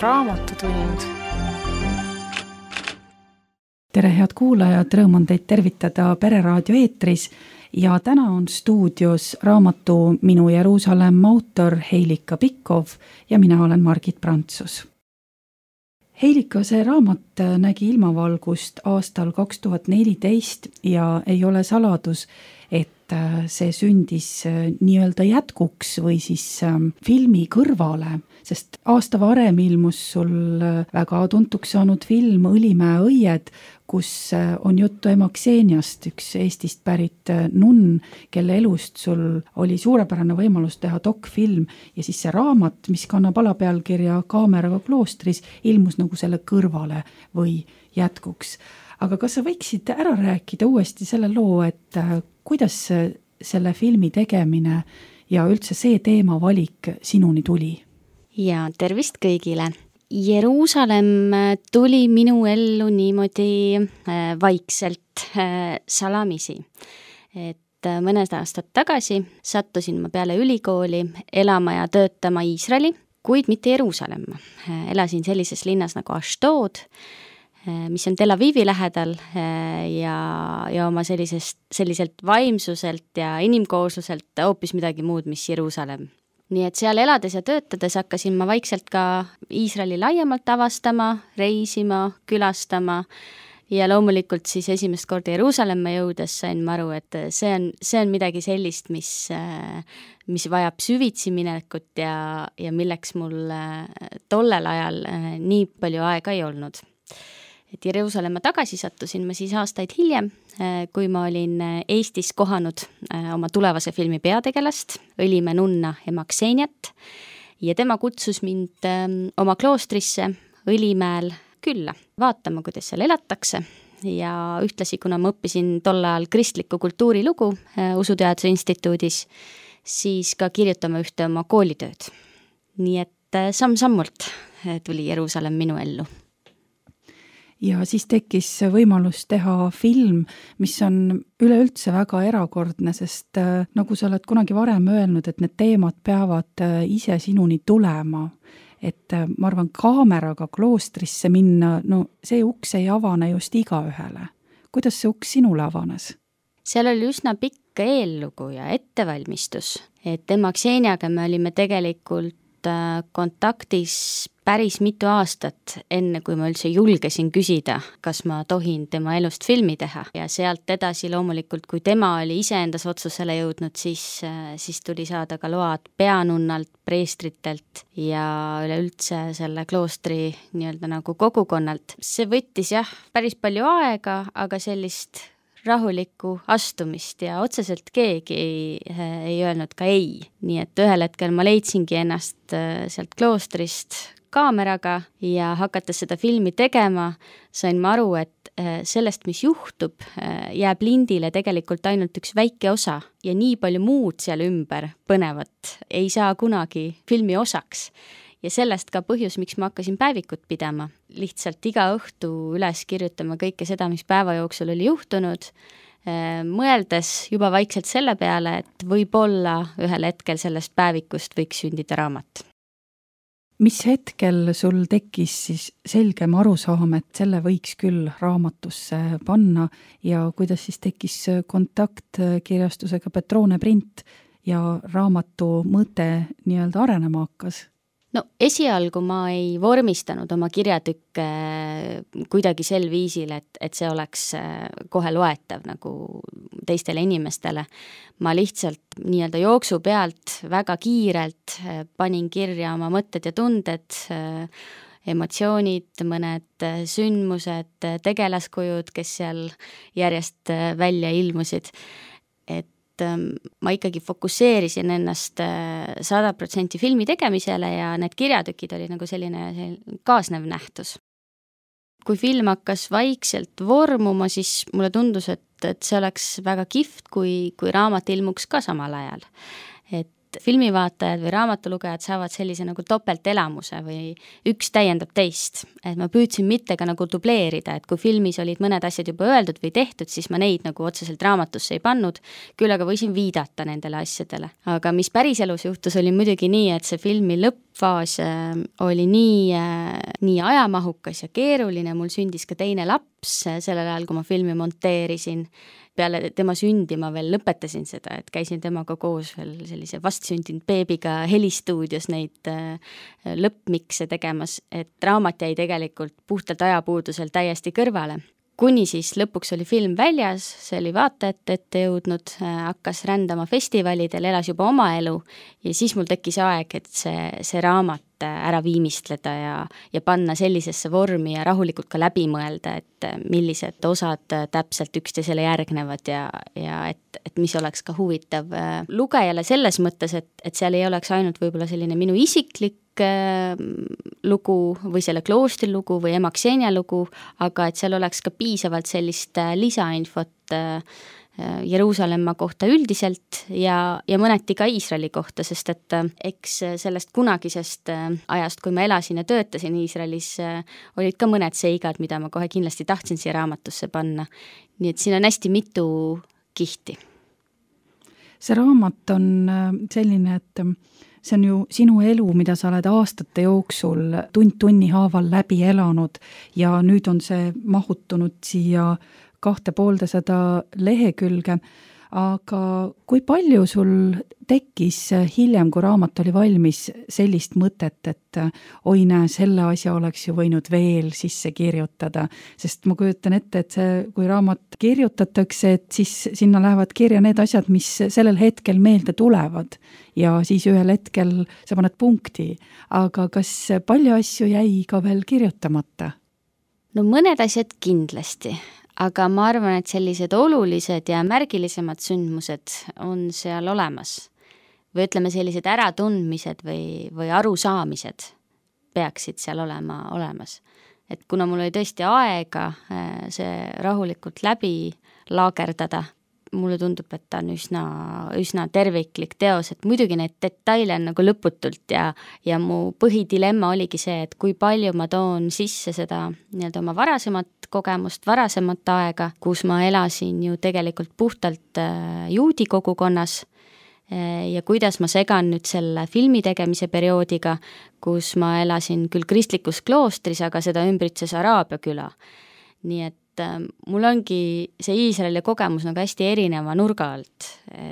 Raamatutund. Tere, head kuulajad, rõõm on teid tervitada Pereraadio eetris ja täna on stuudios raamatu Minu Jeruusalemm autor Heilika Pikhof ja mina olen Margit Prantsus. Heilika, see raamat nägi ilmavalgust aastal 2014 ja ei ole saladus, et see sündis nii-öelda jätkuks või siis filmi kõrvale, sest aasta varem ilmus sul väga tuntuks saanud film Õlimäe õied, kus on juttu ema Kseniast, üks Eestist pärit nunn, kelle elust sul oli suurepärane võimalus teha dokfilm ja siis see raamat, mis kannab alapealkirja Kaameraga kloostris, ilmus nagu selle kõrvale või jätkuks. Aga kas sa võiksid ära rääkida uuesti selle loo, et kuidas selle filmi tegemine ja üldse see teema valik sinuni tuli? Ja tervist kõigile! Jeruusalemm tuli minu ellu niimoodi vaikselt salamisi. Et mõned aastad tagasi sattusin ma peale ülikooli elama ja töötama Iisraeli, kuid mitte Jeruusalemma. Elasin sellises linnas nagu Ashdod, mis on Tel Avivi lähedal ja oma selliselt vaimsuselt ja inimkoosluselt hoopis midagi muud, mis Jeruusalemm. Nii et seal elades ja töötades hakkasin ma vaikselt ka Iisraeli laiemalt avastama, reisima, külastama ja loomulikult siis esimest korda Jeruusalemma jõudes sain ma aru, et see on midagi sellist, mis vajab süvitsi minekut ja milleks mul tollel ajal nii palju aega ei olnud. Et Jeruusalemma tagasi sattusin ma siis aastaid hiljem, kui ma olin Eestis kohanud oma tulevase filmi peategelast, Õlimäe nunna ema Kseniat, ja tema kutsus mind oma kloostrisse Õlimäel külla, vaatama, kuidas seal elatakse, ja ühtlasi, kuna ma õppisin tol ajal kristliku kultuurilugu Usuteaduse instituudis, siis ka kirjutama ühte oma koolitööd. Nii et samm-sammult tuli Jeruusalemm minu ellu. Ja siis tekkis võimalus teha film, mis on üleüldse väga erakordne, sest nagu sa oled kunagi varem öelnud, et need teemad peavad ise sinuni tulema. Et ma arvan, kaameraga kloostrisse minna, no see uks ei avane just igaühele. Kuidas see uks sinule avanes? Seal oli üsna pikk eellugu ja ettevalmistus, et ema Kseniaga me olime tegelikult kontaktis päris mitu aastat, enne kui ma üldse julgesin küsida, kas ma tohin tema elust filmi teha. Ja sealt edasi loomulikult, kui tema oli iseendas otsusele jõudnud, siis tuli saada ka load peanunnalt, preestritelt ja üleüldse selle kloostri nii-öelda nagu kogukonnalt. See võttis päris palju aega, aga sellist rahulikku astumist ja otseselt keegi ei öelnud ka ei. Nii et ühel hetkel ma leidsingi ennast sealt kloostrist kaameraga ja hakates seda filmi tegema, sain ma aru, et sellest, mis juhtub, jääb lindile tegelikult ainult üks väike osa ja nii palju muud seal ümber põnevat ei saa kunagi filmi osaks. Ja sellest ka põhjus, miks ma hakkasin päevikut pidama. Lihtsalt iga õhtu üles kirjutama kõike seda, mis päeva jooksul oli juhtunud, mõeldes juba vaikselt selle peale, et võib-olla ühel hetkel sellest päevikust võiks sündida raamat. Mis hetkel sul tekkis siis selgem arusaam, et selle võiks küll raamatusse panna ja kuidas siis tekkis kontakt kirjastusega Petrone Print ja raamatu mõte nii-öelda arenema hakkas? No esialgu ma ei vormistanud oma kirjatükke kuidagi sel viisil, et see oleks kohe loetav nagu teistele inimestele. Ma lihtsalt nii-öelda jooksu pealt väga kiirelt panin kirja oma mõtted ja tunded, emotsioonid, mõned sündmused, tegelaskujud, kes seal järjest välja ilmusid. Et ma ikkagi fokusseerisin ennast 100% filmi tegemisele ja need kirjatükid oli nagu selline kaasnev nähtus. Kui film hakkas vaikselt vormuma, siis mulle tundus, et see oleks väga kihvt, kui raamat ilmuks ka samal ajal. Et filmivaatajad või raamatulugejad saavad sellise nagu topeltelamuse või üks täiendab teist. Et ma püüdsin mitte ka nagu dubleerida, et kui filmis olid mõned asjad juba öeldud või tehtud, siis ma neid nagu otseselt raamatusse ei pannud, küll aga võisin viidata nendele asjadele. Aga mis päriselus juhtus, oli muidugi nii, et see filmi lõpp faas oli nii ajamahukas ja keeruline, mul sündis ka teine laps sellel ajal, kui ma filmi monteerisin. Peale tema sündi ma veel lõpetasin seda, et käisin temaga koos veel sellise vastsündinud beebiga helistuudios neid lõppmikse tegemas, et raamat jäi tegelikult puhtalt ajapuudusel täiesti kõrvale. Kuni siis lõpuks oli film väljas, see oli vaatajate ette jõudnud, hakkas rändama festivalidel, elas juba oma elu ja siis mul tekkis aeg, et see raamat ära viimistleda ja panna sellisesse vormi ja rahulikult ka läbi mõelda, et millised osad täpselt üksteisele järgnevad ja et mis oleks ka huvitav lugejale selles mõttes, et seal ei oleks ainult võib-olla selline minu isiklik lugu või selle kloostri lugu või ema Ksenia lugu, aga et seal oleks ka piisavalt sellist lisainfot Jeruusalemma kohta üldiselt ja mõneti ka Iisraeli kohta, sest et eks sellest kunagisest ajast, kui ma elasin ja töötasin Iisraelis, olid ka mõned seigad, mida ma kohe kindlasti tahtsin siia raamatusse panna. Nii et siin on hästi mitu kihti. See raamat on selline, et see on ju sinu elu, mida sa oled aastate jooksul tunni haaval läbi elanud ja nüüd on see mahutunud siia 250 lehekülge, aga kui palju sul tekkis hiljem, kui raamat oli valmis, sellist mõtet, et oi näe, selle asja oleks ju võinud veel sisse kirjutada, sest ma kujutan ette, et kui raamat kirjutatakse, et siis sinna lähevad kirja need asjad, mis sellel hetkel meelde tulevad ja siis ühel hetkel sa paned punkti, aga kas palju asju jäi ka veel kirjutamata? No mõned asjad kindlasti, aga ma arvan, et sellised olulised ja märgilisemad sündmused on seal olemas. Või ütleme sellised äratundmised või arusaamised peaksid seal olemas. Et kuna mul oli tõesti aega see rahulikult läbi laagerdada, mulle tundub, et ta on üsna terviklik teos, et muidugi neid detaile on nagu lõputult ja mu põhidilemma oligi see, et kui palju ma toon sisse seda nii-öelda oma varasemat kogemust, varasemat aega, kus ma elasin ju tegelikult puhtalt juudi kogukonnas ja kuidas ma segan nüüd selle filmi tegemise perioodiga, kus ma elasin küll kristlikus kloostris, aga seda ümbritses Araabia küla. Nii et mul ongi see Iisraeli kogemus nagu hästi erineva nurga alt,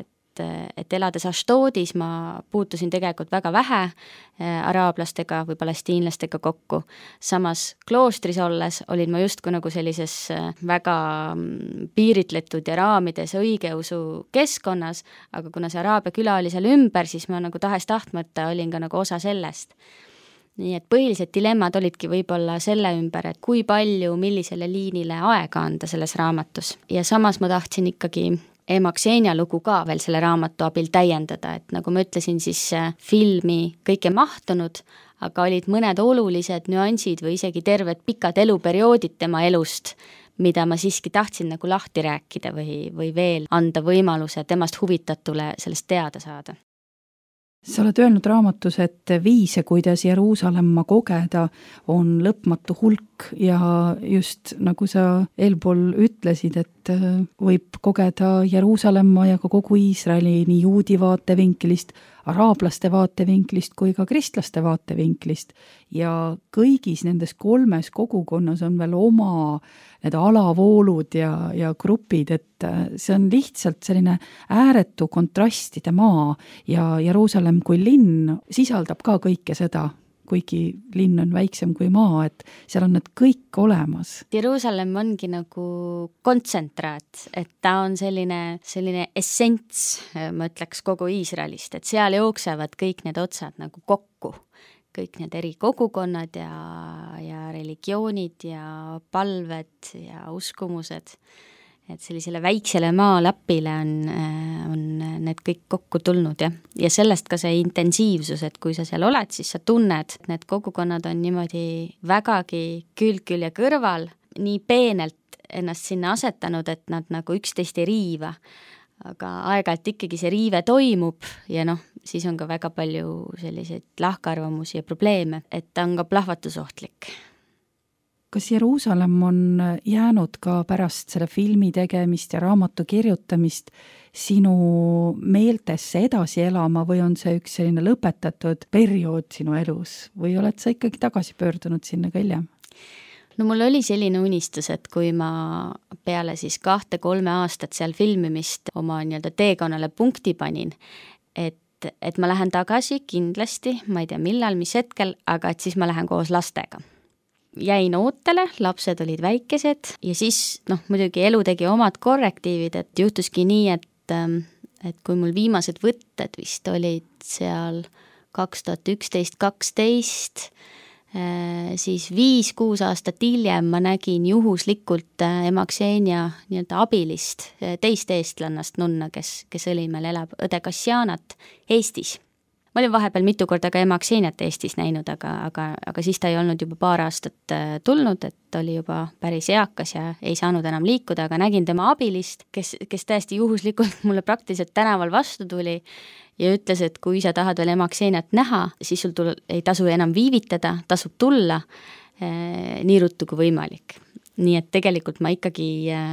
et elades Ashdodis ma puutusin tegelikult väga vähe araablastega või palestiinlastega kokku. Samas kloostris olles olin ma justkui nagu sellises väga piiritletud ja raamides õigeusu keskkonnas, aga kuna see Araabia küla oli seal ümber, siis ma nagu tahes-tahtmata olin ka nagu osa sellest. Nii et põhilised dilemmad olidki võib-olla selle ümber, et kui palju, millisele liinile aega anda selles raamatus. Ja samas ma tahtsin ikkagi ema Ksenia lugu ka veel selle raamatu abil täiendada, et nagu ma ütlesin, siis filmi kõike mahtunud, aga olid mõned olulised nüansid või isegi terved pikad eluperioodid tema elust, mida ma siiski tahtsin nagu lahti rääkida või veel anda võimaluse temast huvitatule sellest teada saada. Sa oled öelnud raamatus, et viise, kuidas Jeruusalemma kogeda, on lõpmatu hulk ja just nagu sa eelpool ütlesid, et võib kogeda Jeruusalemma ja ka kogu Iisraeli nii juudi vaatevinklist, araablaste vaatevinklist kui ka kristlaste vaatevinklist ja kõigis nendes 3 kogukonnas on veel oma need alavoolud ja grupid, et see on lihtsalt selline ääretu kontrastide maa ja Jeruusalemm kui linn sisaldab ka kõike seda, kuigi linn on väiksem kui maa, et seal on need kõik olemas. Jeruusalemm ongi nagu kontsentraat, et ta on selline essents, ma ütleks kogu Iisraelist, et seal jooksevad kõik need otsad nagu kokku. Kõik need eri kogukonnad ja religioonid ja palved ja uskumused. Et sellisele väiksele maalapile on need kõik kokku tulnud ja sellest ka see intensiivsus, et kui sa seal oled, siis sa tunned, et need kogukonnad on niimoodi vägagi külg ja kõrval, nii peenelt ennast sinna asetanud, et nad nagu üksteist ei riiva. Aga aeg-ajalt ikkagi see riive toimub ja siis on ka väga palju selliseid lahkarvamusi ja probleeme, et ta on ka plahvatusohtlik. Kas Jeruusalemm on jäänud ka pärast selle filmi tegemist ja raamatu kirjutamist sinu meeltesse edasi elama või on see üks selline lõpetatud periood sinu elus või oled sa ikkagi tagasi pöördunud sinna ka hiljem? No mul oli selline unistus, et kui ma peale siis 2-3 aastat seal filmimist oma nii-öelda teekonnale punkti panin, et ma lähen tagasi kindlasti, ma ei tea millal, mis hetkel, aga et siis ma lähen koos lastega. Jäin ootele, lapsed olid väikesed ja siis muidugi elu tegi omad korrektiivid, et juhtuski nii, et kui mul viimased võtted vist olid seal 2011-2012, siis 5-6 aastat hiljem ma nägin juhuslikult ema Ksenia nii-öelda abilist, teist eestlannast nunna, kes õlimel elab, õde Kassianat Eestis. Ma olin vahepeal mitu korda ka ema Kseniat Eestis näinud, aga siis ta ei olnud juba paar aastat tulnud, et oli juba päris eakas ja ei saanud enam liikuda, aga nägin tema abilist, kes täiesti juhuslikult mulle praktiliselt tänaval vastu tuli ja ütles, et kui sa tahad veel ema Kseniat näha, siis sul ei tasu enam viivitada, tasub tulla nii ruttu kui võimalik. Nii et tegelikult ma ikkagi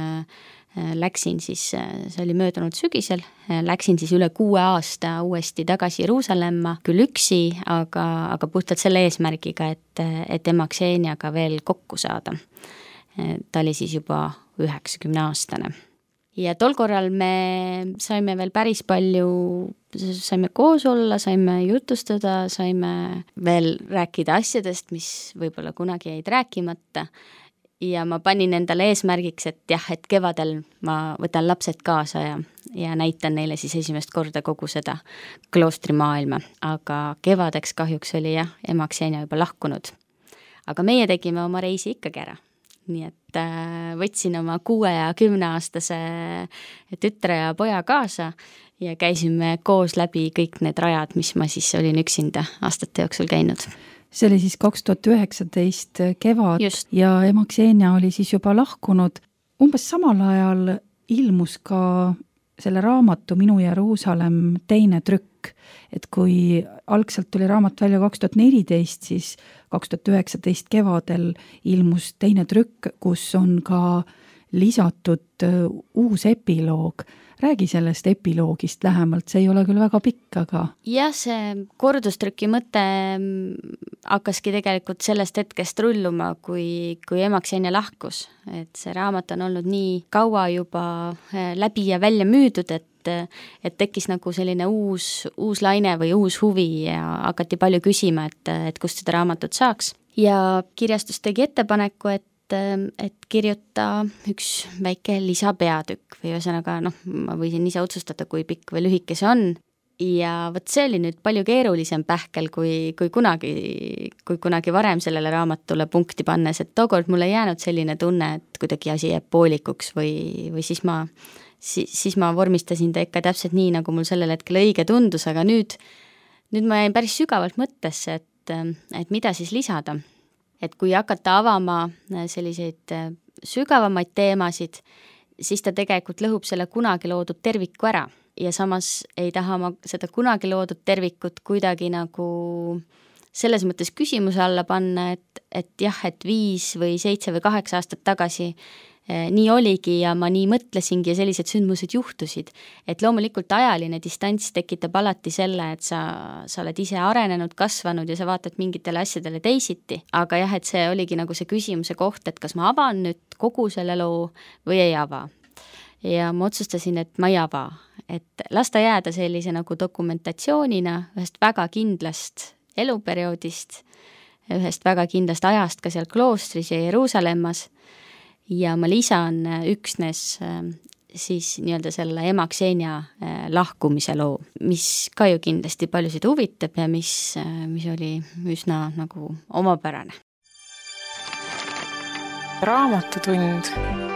läksin siis, see oli möödunud sügisel, läksin siis üle 6 aasta uuesti tagasi Jeruusalemma, küll üksi, aga puhtalt selle eesmärgiga, et ema Kseniaga veel kokku saada. Ta oli siis juba 90-aastane. Ja tol korral me saime veel päris palju, saime koos olla, saime jutustada, saime veel rääkida asjadest, mis võib-olla kunagi jäid rääkimata. Ja ma panin endale eesmärgiks, et jah, et kevadel ma võtan lapsed kaasa ja näitan neile siis esimest korda kogu seda kloostrimaailma. Aga kevadeks kahjuks oli jah, ema Ksenia juba lahkunud. Aga meie tegime oma reisi ikkagi ära. Nii et võtsin oma 6- ja 10-aastase tütre ja poja kaasa ja käisime koos läbi kõik need rajad, mis ma siis olin üksinda aastate jooksul käinud. See oli siis 2019 kevad. Just. Ja ema Ksenia oli siis juba lahkunud. Umbes samal ajal ilmus ka selle raamatu Minu Jeruusalemm teine trükk, et kui algselt tuli raamat välja 2014, siis 2019 kevadel ilmus teine trükk, kus on ka lisatud uus epiloog. Räägi sellest epiloogist lähemalt, see ei ole küll väga pikk, aga... Jah, see kordustrüki mõte hakkaski tegelikult sellest hetkest rulluma, kui ema Ksenia lahkus. Et see raamat on olnud nii kaua juba läbi ja välja müüdud, et tekkis nagu selline uus laine või uus huvi ja hakati palju küsima, et kust seda raamatut saaks. Ja kirjastus tegi ettepaneku, et kirjuta üks väike lisapeatükk või ühesõnaga, ma võisin ise otsustada, kui pikk või lühike see on. Ja võt see oli nüüd palju keerulisem pähkel kui kunagi varem sellele raamatule punkti pannes, et tookord mulle jäänud selline tunne, et kuidagi asi jääb poolikuks või siis ma vormistasin ta ikka täpselt nii, nagu mul sellel hetkel õige tundus, aga nüüd ma jäin päris sügavalt mõttesse, et mida siis lisada. Et kui hakata avama selliseid sügavamaid teemasid, siis ta tegelikult lõhub selle kunagi loodud terviku ära. Ja samas ei taha ma seda kunagi loodud tervikut kuidagi nagu selles mõttes küsimuse alla panna, et jah, et 5 või 7 või 8 aastat tagasi nii oligi ja ma nii mõtlesingi ja sellised sündmused juhtusid. Et loomulikult ajaline distants tekitab alati selle, et sa oled ise arenenud, kasvanud ja sa vaatad mingitele asjadele teisiti. Aga jah, et see oligi nagu see küsimuse koht, et kas ma avan nüüd kogu selle loo või ei ava. Ja ma otsustasin, et ma ei ava. Et lasta jääda sellise nagu dokumentatsioonina ühest väga kindlast eluperioodist, ühest väga kindlast ajast ka seal kloostris ja Jeruusalemmas. Ja ma lisan üksnes siis nii-öelda selle ema Ksenia lahkumise loo, mis ka ju kindlasti paljusid huvitab ja mis oli üsna nagu omapärane. Raamatutund.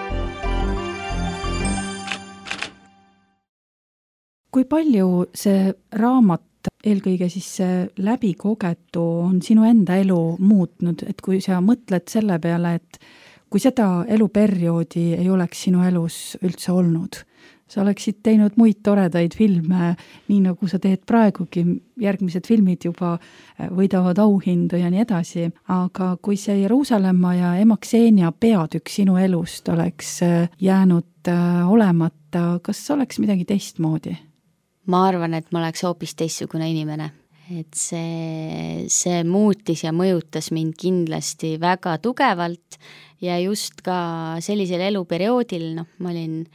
Kui palju see raamat, eelkõige siis see läbikogetu on sinu enda elu muutnud, et kui sa mõtled selle peale, et kui seda eluperioodi ei oleks sinu elus üldse olnud, sa oleksid teinud muid toredaid filme, nii nagu sa teed praegugi, järgmised filmid juba võidavad auhindu ja nii edasi, aga kui see Jeruusalemma ja ema Xenia peatükk sinu elust oleks jäänud olemata, kas oleks midagi teistmoodi? Ma arvan, et ma oleks hoopis teistsugune inimene. Et see muutis ja mõjutas mind kindlasti väga tugevalt ja just ka sellisel eluperioodil, ma olin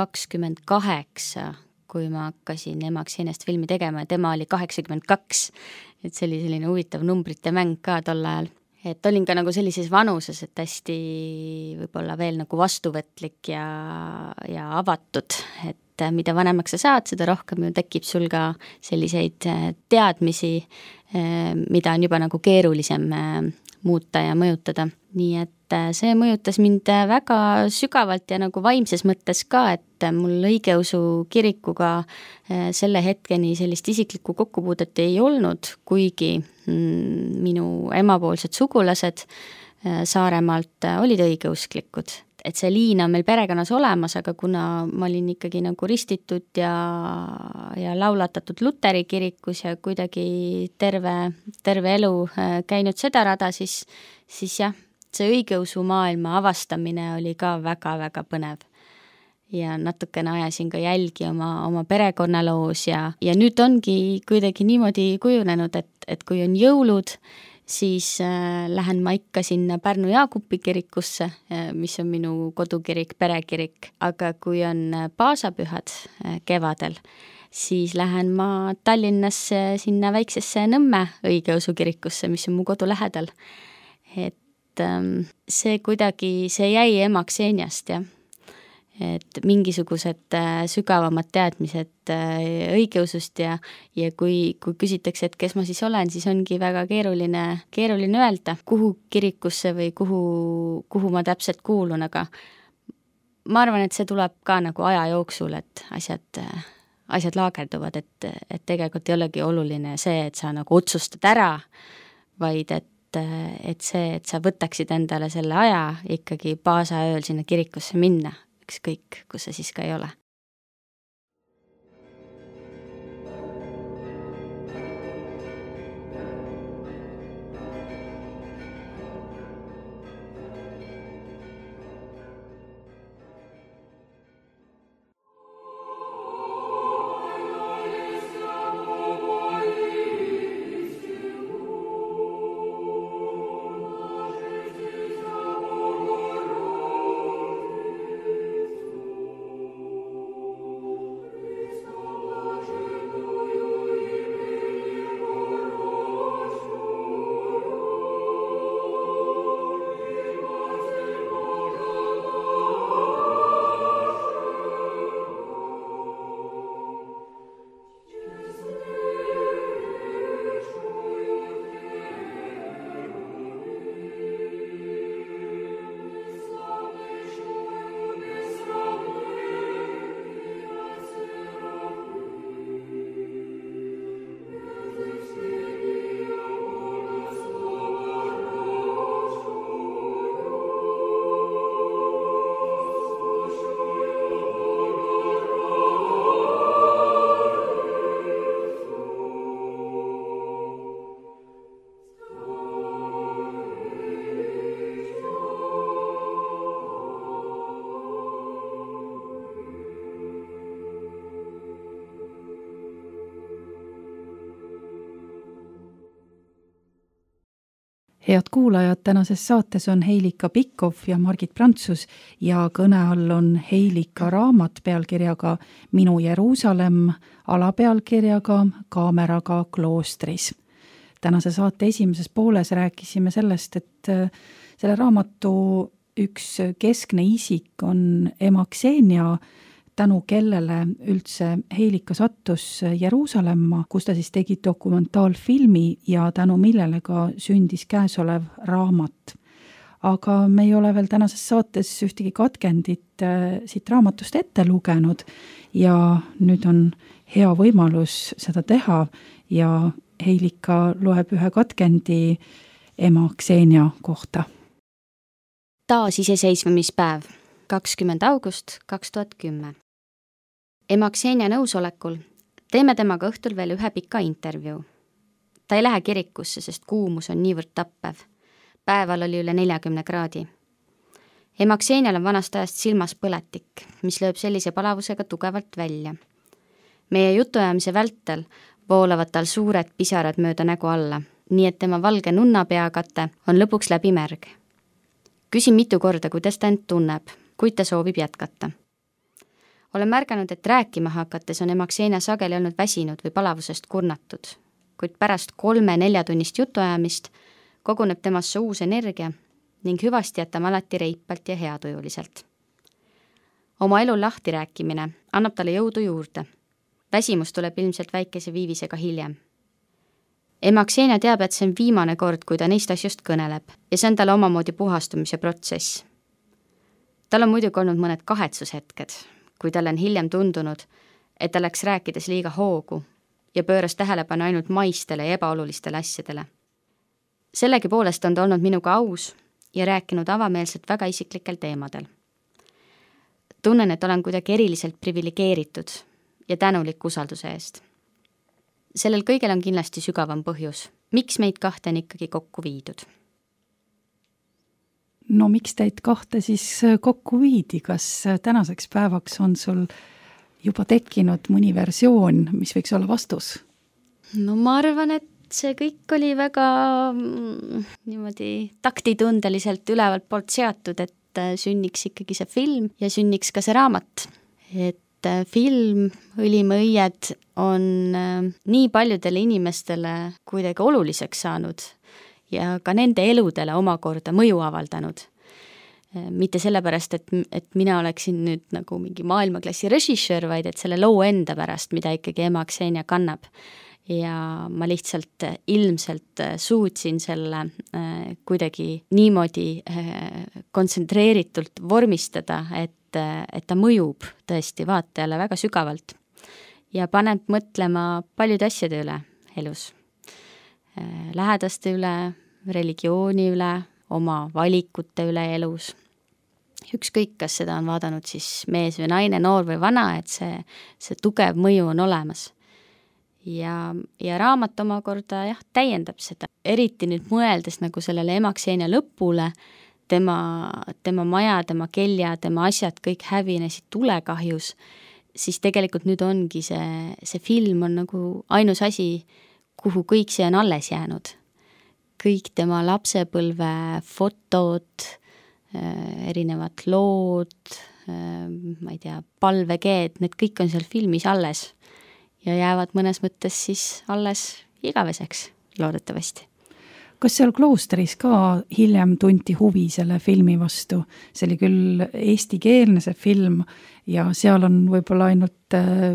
28, kui ma hakkasin ema Xeniast filmi tegema ja tema oli 82, et see oli selline huvitav numbrite mäng ka tol ajal. Et olin ka nagu sellises vanuses, et hästi võib-olla veel nagu vastuvõtlik ja avatud, et mida vanemaks sa saad, seda rohkem ju tekib sul ka selliseid teadmisi, mida on juba nagu keerulisem muuta ja mõjutada. Nii et see mõjutas mind väga sügavalt ja nagu vaimses mõttes ka, et mul õigeusu kirikuga selle hetkeni sellist isiklikku kokkupuudet ei olnud, kuigi minu emapoolsed sugulased Saaremaalt olid õigeusklikud. Et see liin on meil perekonnas olemas, aga kuna ma olin ikkagi nagu ristitud ja laulatatud Luteri kirikus ja kuidagi terve elu käinud seda rada, siis jah, see õigeusu maailma avastamine oli ka väga-väga põnev. Ja natukene ajasin ka jälgi oma perekonnaloos ja nüüd ongi kuidagi niimoodi kujunenud, et kui on jõulud, siis lähen ma ikka sinna Pärnu Jaagupi kirikusse, mis on minu kodukirik, perekirik, aga kui on paasapühad kevadel, siis lähen ma Tallinnasse sinna väiksesse Nõmme õigeusu kirikusse, mis on mu kodu lähedal. Et see kuidagi, see jäi ema Xeniast, jah. Et mingisugused sügavamad teadmised õigeusust ja kui küsitakse, et kes ma siis olen, siis ongi väga keeruline öelda, kuhu kirikusse või kuhu ma täpselt kuulun, aga ma arvan, et see tuleb ka nagu aja jooksul, et asjad laagerduvad, et tegelikult ei olegi oluline see, et sa nagu otsustad ära, vaid et sa võtaksid endale selle aja ikkagi paasaööl sinna kirikusse minna, ükskõik, kus see siis ka ei ole. Head kuulajad, tänases saates on Heilika Pikhof ja Margit Prantsus ja kõne all on Heilika raamat pealkirjaga Minu Jeruusalemm, alapealkirjaga Kaameraga kloostris. Tänase saate esimeses pooles rääkisime sellest, et selle raamatu üks keskne isik on ema Xenia, tänu kellele üldse Heilika sattus Jeruusalemma, kus ta siis tegi dokumentaalfilmi ja tänu millele ka sündis käesolev raamat. Aga me ei ole veel tänases saates ühtegi katkendit siit raamatust ette lugenud ja nüüd on hea võimalus seda teha ja Heilika loeb ühe katkendi ema Xenia kohta. Taasiseseisvumispäev, 20. august 2010. ema Ksenia nõusolekul teeme temaga õhtul veel ühe pika intervjuu. Ta ei lähe kirikusse, sest kuumus on niivõrd tappev. Päeval oli üle 40 kraadi. Ema Ksenial on vanast ajast silmas põletik, mis lööb sellise palavusega tugevalt välja. Meie jutuajamise vältel voolavad tal suured pisarad mööda nägu alla, nii et tema valge nunnapeakate on lõpuks läbi märg. Küsin mitu korda, kuidas ta end tunneb, kuid ta soovib jätkata. Olen märganud, et rääkima hakates on ema Ksenia sageli olnud väsinud või palavusest kurnatud, kuid pärast 3-4 tunnist jutuajamist koguneb temasse uus energia ning hüvasti jätame alati reipalt ja heatujuliselt. Oma elu lahti rääkimine annab talle jõudu juurde. Väsimus tuleb ilmselt väikese viivisega hiljem. Ema Ksenia teab, et see on viimane kord, kui ta neist asjust kõneleb ja see on talle omamoodi puhastumise protsess. Tal on muidugi olnud mõned kahetsushetked, kui tal on hiljem tundunud, et ta läks rääkides liiga hoogu ja pööras tähelepanu ainult maistele ja ebaolulistele asjadele. Sellegi poolest on ta olnud minuga aus ja rääkinud avameelselt väga isiklikel teemadel. Tunnen, et olen kuidagi eriliselt privilegeeritud ja tänulik usalduse eest. Sellel kõigel on kindlasti sügavam põhjus. Miks meid kahte on ikkagi kokku viidud? No miks teid kahte siis kokku viidi? Kas tänaseks päevaks on sul juba tekkinud mõni versioon, mis võiks olla vastus? No ma arvan, et see kõik oli väga niimoodi taktitundeliselt ülevalt poolt seatud, et sünniks ikkagi see film ja sünniks ka see raamat. Et film Õlime õied on nii paljudele inimestele kuidagi oluliseks saanud ja ka nende eludele omakorda mõju avaldanud. Mitte sellepärast, et mina oleksin nüüd nagu mingi maailmaklassi režissöör, vaid et selle loo enda pärast, mida ikkagi ema Ksenia kannab. Ja ma lihtsalt ilmselt suutsin selle kuidagi niimoodi kontsentreeritult vormistada, et ta mõjub tõesti vaatajale väga sügavalt ja paneb mõtlema paljude asjade üle elus. Lähedaste üle, religiooni üle, oma valikute üle elus. Ükskõik, kas seda on vaadanud siis mees või naine, noor või vana, et see tugev mõju on olemas. Ja raamat omakorda täiendab seda. Eriti nüüd mõeldes nagu sellele ema Ksenia lõpule, tema maja, tema kelja, tema asjad kõik hävinesid tulekahjus, siis tegelikult nüüd ongi see film on nagu ainus asi, kuhu kõik see on alles jäänud. Kõik tema lapsepõlve fotod, erinevad lood, ma ei tea, palvekeed, need kõik on seal filmis alles ja jäävad mõnes mõttes siis alles igaveseks, loodetavasti. Kas seal kloostris ka hiljem tunti huvi selle filmi vastu? See oli küll eestikeelne see film ja seal on võib-olla ainult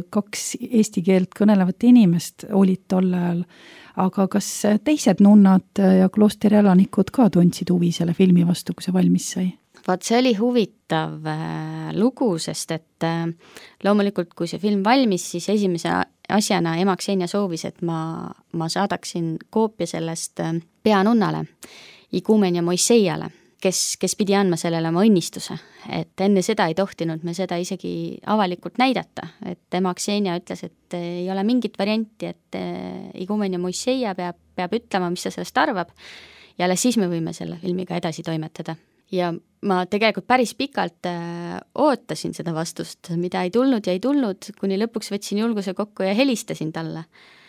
2 eesti keelt kõnelevat inimest olid tol ajal, aga kas teised nunnad ja kloostri elanikud ka tundsid huvi selle filmi vastu, kui see valmis sai? Vaat see oli huvitav lugu, sest et loomulikult, kui see film valmis, siis esimese asjana ema Ksenia soovis, et ma saadaksin koopia sellest peanunnale, Iguumen ja Moiseiale, kes pidi andma sellele oma õnnistuse. Et enne seda ei tohtinud me seda isegi avalikult näidata, et ema Ksenia ütles, et ei ole mingit varianti, et Iguumen ja Moiseia peab ütlema, mis ta sellest arvab ja alles siis me võime selle filmiga edasi toimetada. Ja ma tegelikult päris pikalt ootasin seda vastust, mida ei tulnud, kuni lõpuks võtsin julguse kokku ja helistasin talle,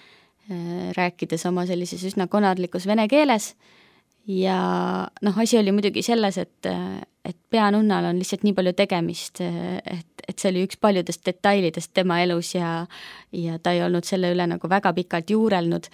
rääkides oma sellises üsna konadlikus vene keeles. Ja asi oli muidugi selles, et peanunnal on lihtsalt nii palju tegemist, et see oli üks paljudest detailidest tema elus ja ta ei olnud selle üle nagu väga pikalt juurelnud.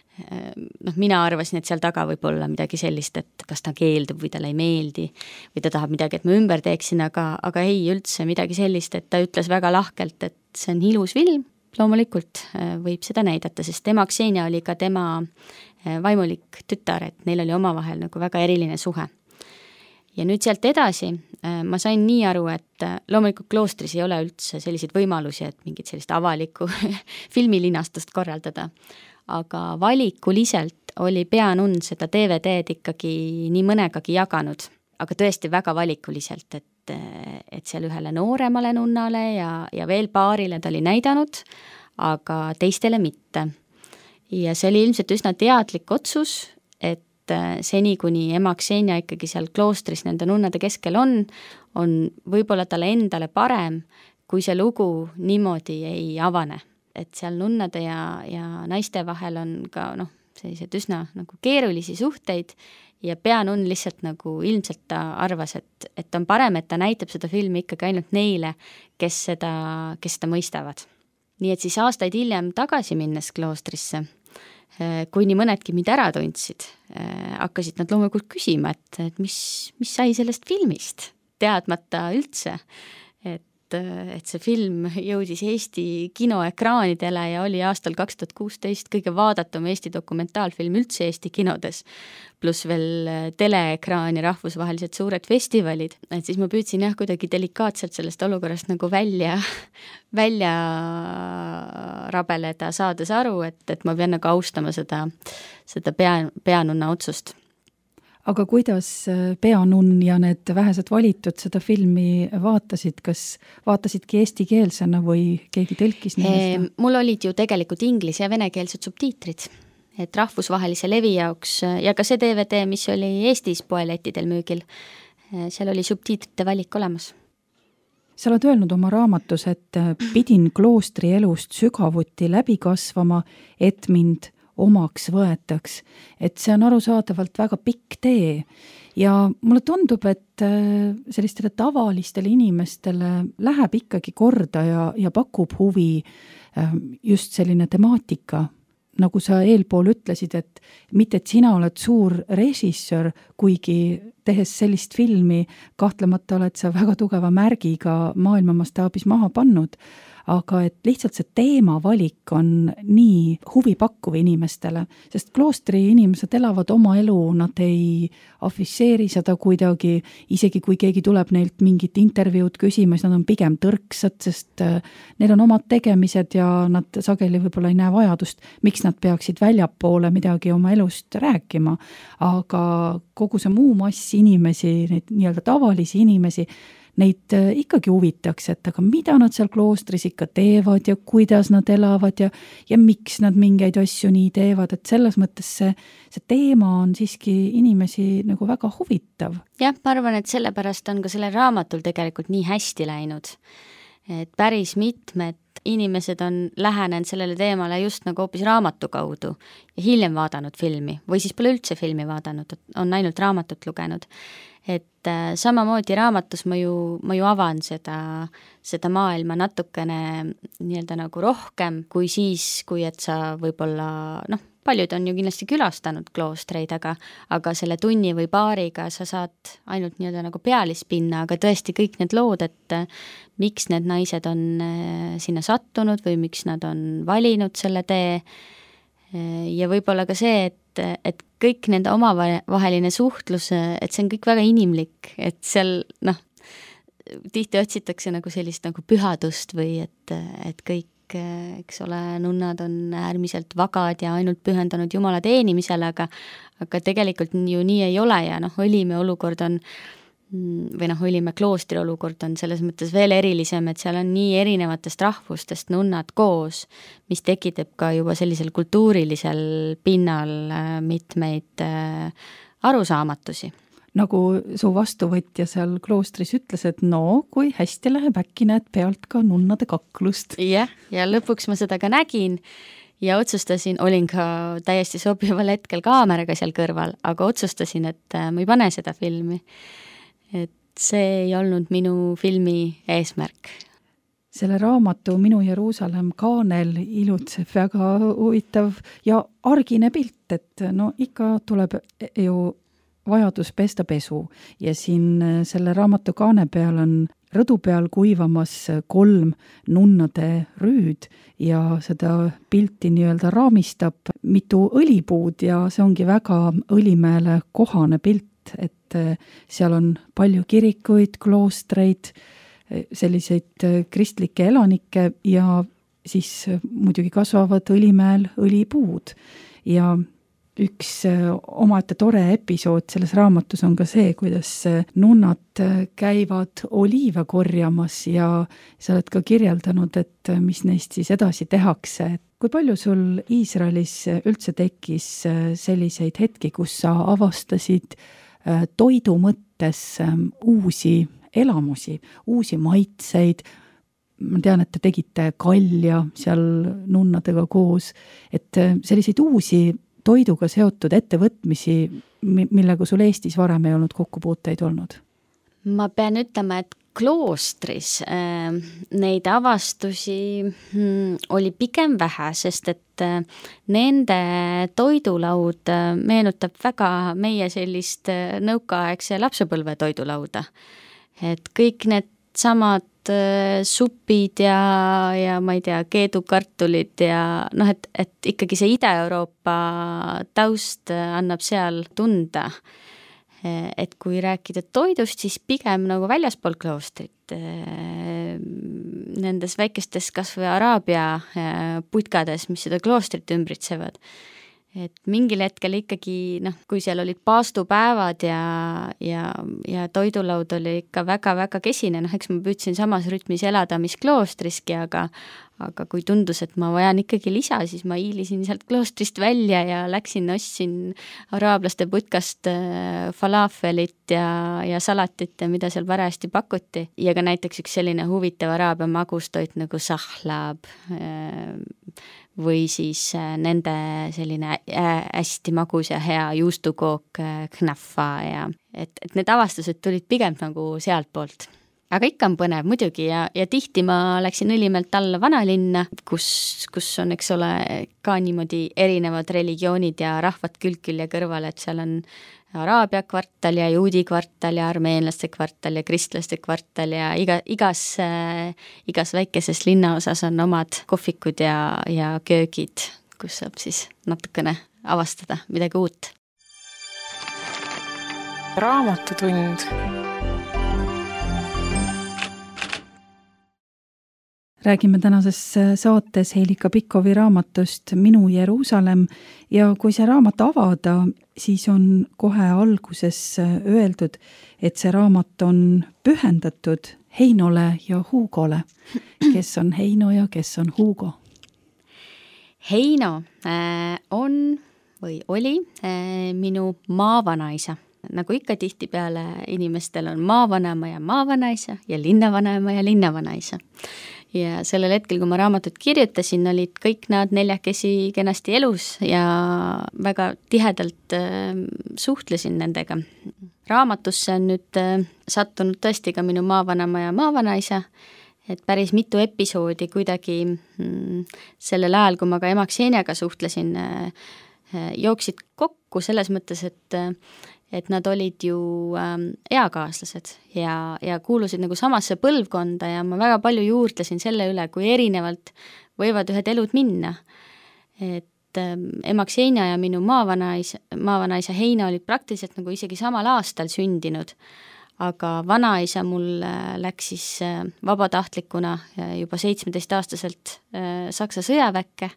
Mina arvasin, et seal taga võib olla midagi sellist, et kas ta keeldub või talle ei meeldi või ta tahab midagi, et ma ümber teeksin, aga ei üldse midagi sellist, et ta ütles väga lahkelt, et see on ilus film, loomulikult võib seda näidata, sest ema Ksenia oli ka tema vaimulik tütar, et neil oli omavahel nagu väga eriline suhe. Ja nüüd sealt edasi ma sain nii aru, et loomulikult kloostris ei ole üldse selliseid võimalusi, et mingit sellist avalikku filmilinastust korraldada. Aga valikuliselt oli peanunn seda DVD-d ikkagi nii mõnegagi jaganud, aga tõesti väga valikuliselt, et seal ühele nooremale nunnale ja veel paarile ta oli näidanud, aga teistele mitte. Ja see oli ilmselt üsna teadlik otsus, et seni, kuni ema Ksenja ikkagi seal kloostris nende nunnade keskel on võib-olla talle endale parem, kui see lugu niimoodi ei avane. Et seal nunnade ja naiste vahel on ka sellised üsna nagu keerulisi suhteid ja peanunn lihtsalt nagu ilmselt ta arvas, et on parem, et ta näitab seda filmi ikkagi ainult neile, kes seda mõistavad. Nii et siis aastaid hiljem tagasi minnes kloostrisse, kui nii mõnedki mind ära tundsid, hakkasid nad loomulikult küsima, et mis sai sellest filmist, teadmata üldse, et see film jõudis Eesti kinoekraanidele ja oli aastal 2016 kõige vaadatum Eesti dokumentaalfilm üldse Eesti kinodes, pluss veel teleekraan ja rahvusvahelised suured festivalid. Et siis ma püüdsin kuidagi delikaatselt sellest olukorrast nagu välja rabeleda, saades aru, et ma pean nagu austama seda peanunna otsust. Aga kuidas peanunn ja need vähesed valitud seda filmi vaatasid, kas vaatasidki eestikeelsena või keegi tõlkis neile? Mul olid ju tegelikult inglis- ja venekeelsed subtiitrid, et rahvusvahelise levi jaoks ja ka see DVD, mis oli Eestis poelettidel müügil, seal oli subtiitrite valik olemas. Sa oled öelnud oma raamatus, et pidin kloostri elust sügavuti läbi kasvama, et mind omaks võetaks, et see on arusaadavalt väga pikk tee ja mulle tundub, et sellistele tavalistele inimestele läheb ikkagi korda ja pakub huvi just selline temaatika, nagu sa eelpool ütlesid, et mitte, et sina oled suur režissöör, kuigi tehes sellist filmi, kahtlemata oled sa väga tugeva märgiga maailma mastaabis maha pannud, aga et lihtsalt see teemavalik on nii huvipakkuv inimestele, sest kloostri inimesed elavad oma elu, nad ei afišeeri seda kuidagi, isegi kui keegi tuleb neilt mingit intervjuud küsima, siis nad on pigem tõrksad, sest neil on omad tegemised ja nad sageli võib-olla ei näe vajadust, miks nad peaksid väljapoole midagi oma elust rääkima, aga kogu see muu mass inimesi, neid nii-öelda tavalisi inimesi, neid ikkagi huvitaks, et aga mida nad seal kloostris ikka teevad ja kuidas nad elavad ja miks nad mingeid asju nii teevad, et selles mõttes see teema on siiski inimesi nagu väga huvitav. Jah, ma arvan, et sellepärast on ka sellel raamatul tegelikult nii hästi läinud, et päris mitmed inimesed on lähenenud sellele teemale just nagu hoopis raamatu kaudu ja hiljem vaadanud filmi või siis pole üldse filmi vaadanud, on ainult raamatut lugenud. Et samamoodi raamatus ma ju avan seda maailma natukene nii-öelda nagu rohkem kui siis, kui et sa võib-olla, paljud on ju kindlasti külastanud kloostreid, aga selle tunni või paariga sa saad ainult nii-öelda nagu pealispinna, aga tõesti kõik need lood, et miks need naised on sinna sattunud või miks nad on valinud selle tee ja võib-olla ka see, et kõik nende omavaheline suhtlus, et see on kõik väga inimlik, et seal tihti otsitakse nagu sellist nagu pühadust või et kõik, eks ole, nunnad on äärmiselt vagad ja ainult pühendunud Jumala teenimisele, aga tegelikult ju nii ei ole ja Õlimäe olukord on või Õlimäe kloostri olukord on selles mõttes veel erilisem, et seal on nii erinevatest rahvustest nunnad koos, mis tekitab ka juba sellisel kultuurilisel pinnal mitmeid arusaamatusi. Nagu su vastuvõtja seal kloostris ütles, et kui hästi läheb, äkki näed pealt ka nunnade kaklust. Jah, ja lõpuks ma seda ka nägin ja otsustasin, olin ka täiesti sobival hetkel kaameraga seal kõrval, aga otsustasin, et ma ei pane seda filmi. Et see ei olnud minu filmi eesmärk. Selle raamatu Minu Jeruusalemm kaanel ilutseb väga huvitav ja argine pilt, et ikka tuleb ju vajadus pesta pesu ja siin selle raamatu kaane peal on rõdu peal kuivamas 3 nunnade rüüd ja seda pilti nii-öelda raamistab mitu õlipuud ja see ongi väga Õlimäele kohane pilt, et seal on palju kirikuid, kloostreid, selliseid kristlikke elanikke ja siis muidugi kasvavad Õlimäel õlipuud ja üks omaette tore episood selles raamatus on ka see, kuidas nunnad käivad oliive korjamas ja sa oled ka kirjeldanud, et mis neist siis edasi tehakse. Kui palju sul Iisraelis üldse tekkis selliseid hetki, kus sa avastasid toidu mõttes uusi elamusi, uusi maitseid? Ma tean, et te tegite kalja seal nunnadega koos, et selliseid uusi toiduga seotud ettevõtmisi, millega sul Eestis varem ei olnud kokkupuuteid olnud? Ma pean ütlema, et kloostris neid avastusi oli pigem vähe, sest et nende toidulaud meenutab väga meie sellist nõukaaegse lapsepõlve toidulauda. Et kõik need samad supid ja ma ei tea, keedukartulid ja et ikkagi see Ida-Euroopa taust annab seal tunda. Et kui rääkida toidust, siis pigem nagu väljaspool kloostrit, nendes väikestes kas või Araabia putkades, mis seda kloostrit ümbritsevad. Et mingil hetkel ikkagi, kui seal olid paastupäevad ja toidulaud oli ikka väga-väga kesine, eks ma püüdsin samas rütmis elada, mis kloostriski, aga kui tundus, et ma vajan ikkagi lisa, siis ma hiilisin sealt kloostrist välja ja läksin, ostsin araablaste putkast falafelit ja salatit ja mida seal parajasti pakuti. Ja ka näiteks üks selline huvitav araabia magustoit nagu sahlab või siis nende selline hästi magus ja hea juustukook knaffa ja et need avastused tulid pigem nagu sealt poolt. Aga ikka on põnev muidugi ja tihti ma läksin Õlimäelt alla vanalinna, kus on, eks ole, ka niimoodi erinevad religioonid ja rahvad külg-külje kõrval, et seal on Araabia kvartal ja juudi kvartal ja armeenlaste kvartal ja kristlaste kvartal ja igas väikeses linnaosas on omad kohvikud ja köögid, kus saab siis natukene avastada midagi uut. Raamatutund. Räägime tänases saates Heilika Pikhovi raamatust Minu Jeruusalemm ja kui see raamat avada, siis on kohe alguses öeldud, et see raamat on pühendatud Heinole ja Hugole. Kes on Heino ja kes on Hugo? Heino on või oli minu maavanaisa. Nagu ikka tihtipeale inimestel on maavanema ja maavanaisa ja linnavanema ja linnavanaisa. Ja sellel hetkel, kui ma raamatut kirjutasin, olid kõik nad neljakesi kenasti elus ja väga tihedalt suhtlesin nendega. Raamatusse on nüüd sattunud tõesti ka minu maavanema ja maavanaisa, et päris mitu episoodi kuidagi sellel ajal, kui ma ka ema Kseniaga suhtlesin, jooksid kokku selles mõttes, et nad olid ju eakaaslased ja kuulusid nagu samasse põlvkonda ja ma väga palju juurdlesin selle üle, kui erinevalt võivad ühed elud minna. Et ema Ksenia ja minu maavanaisa Heino olid praktiliselt nagu isegi samal aastal sündinud, aga vanaisa mul läks siis vabatahtlikuna juba 17-aastaselt Saksa sõjaväkke.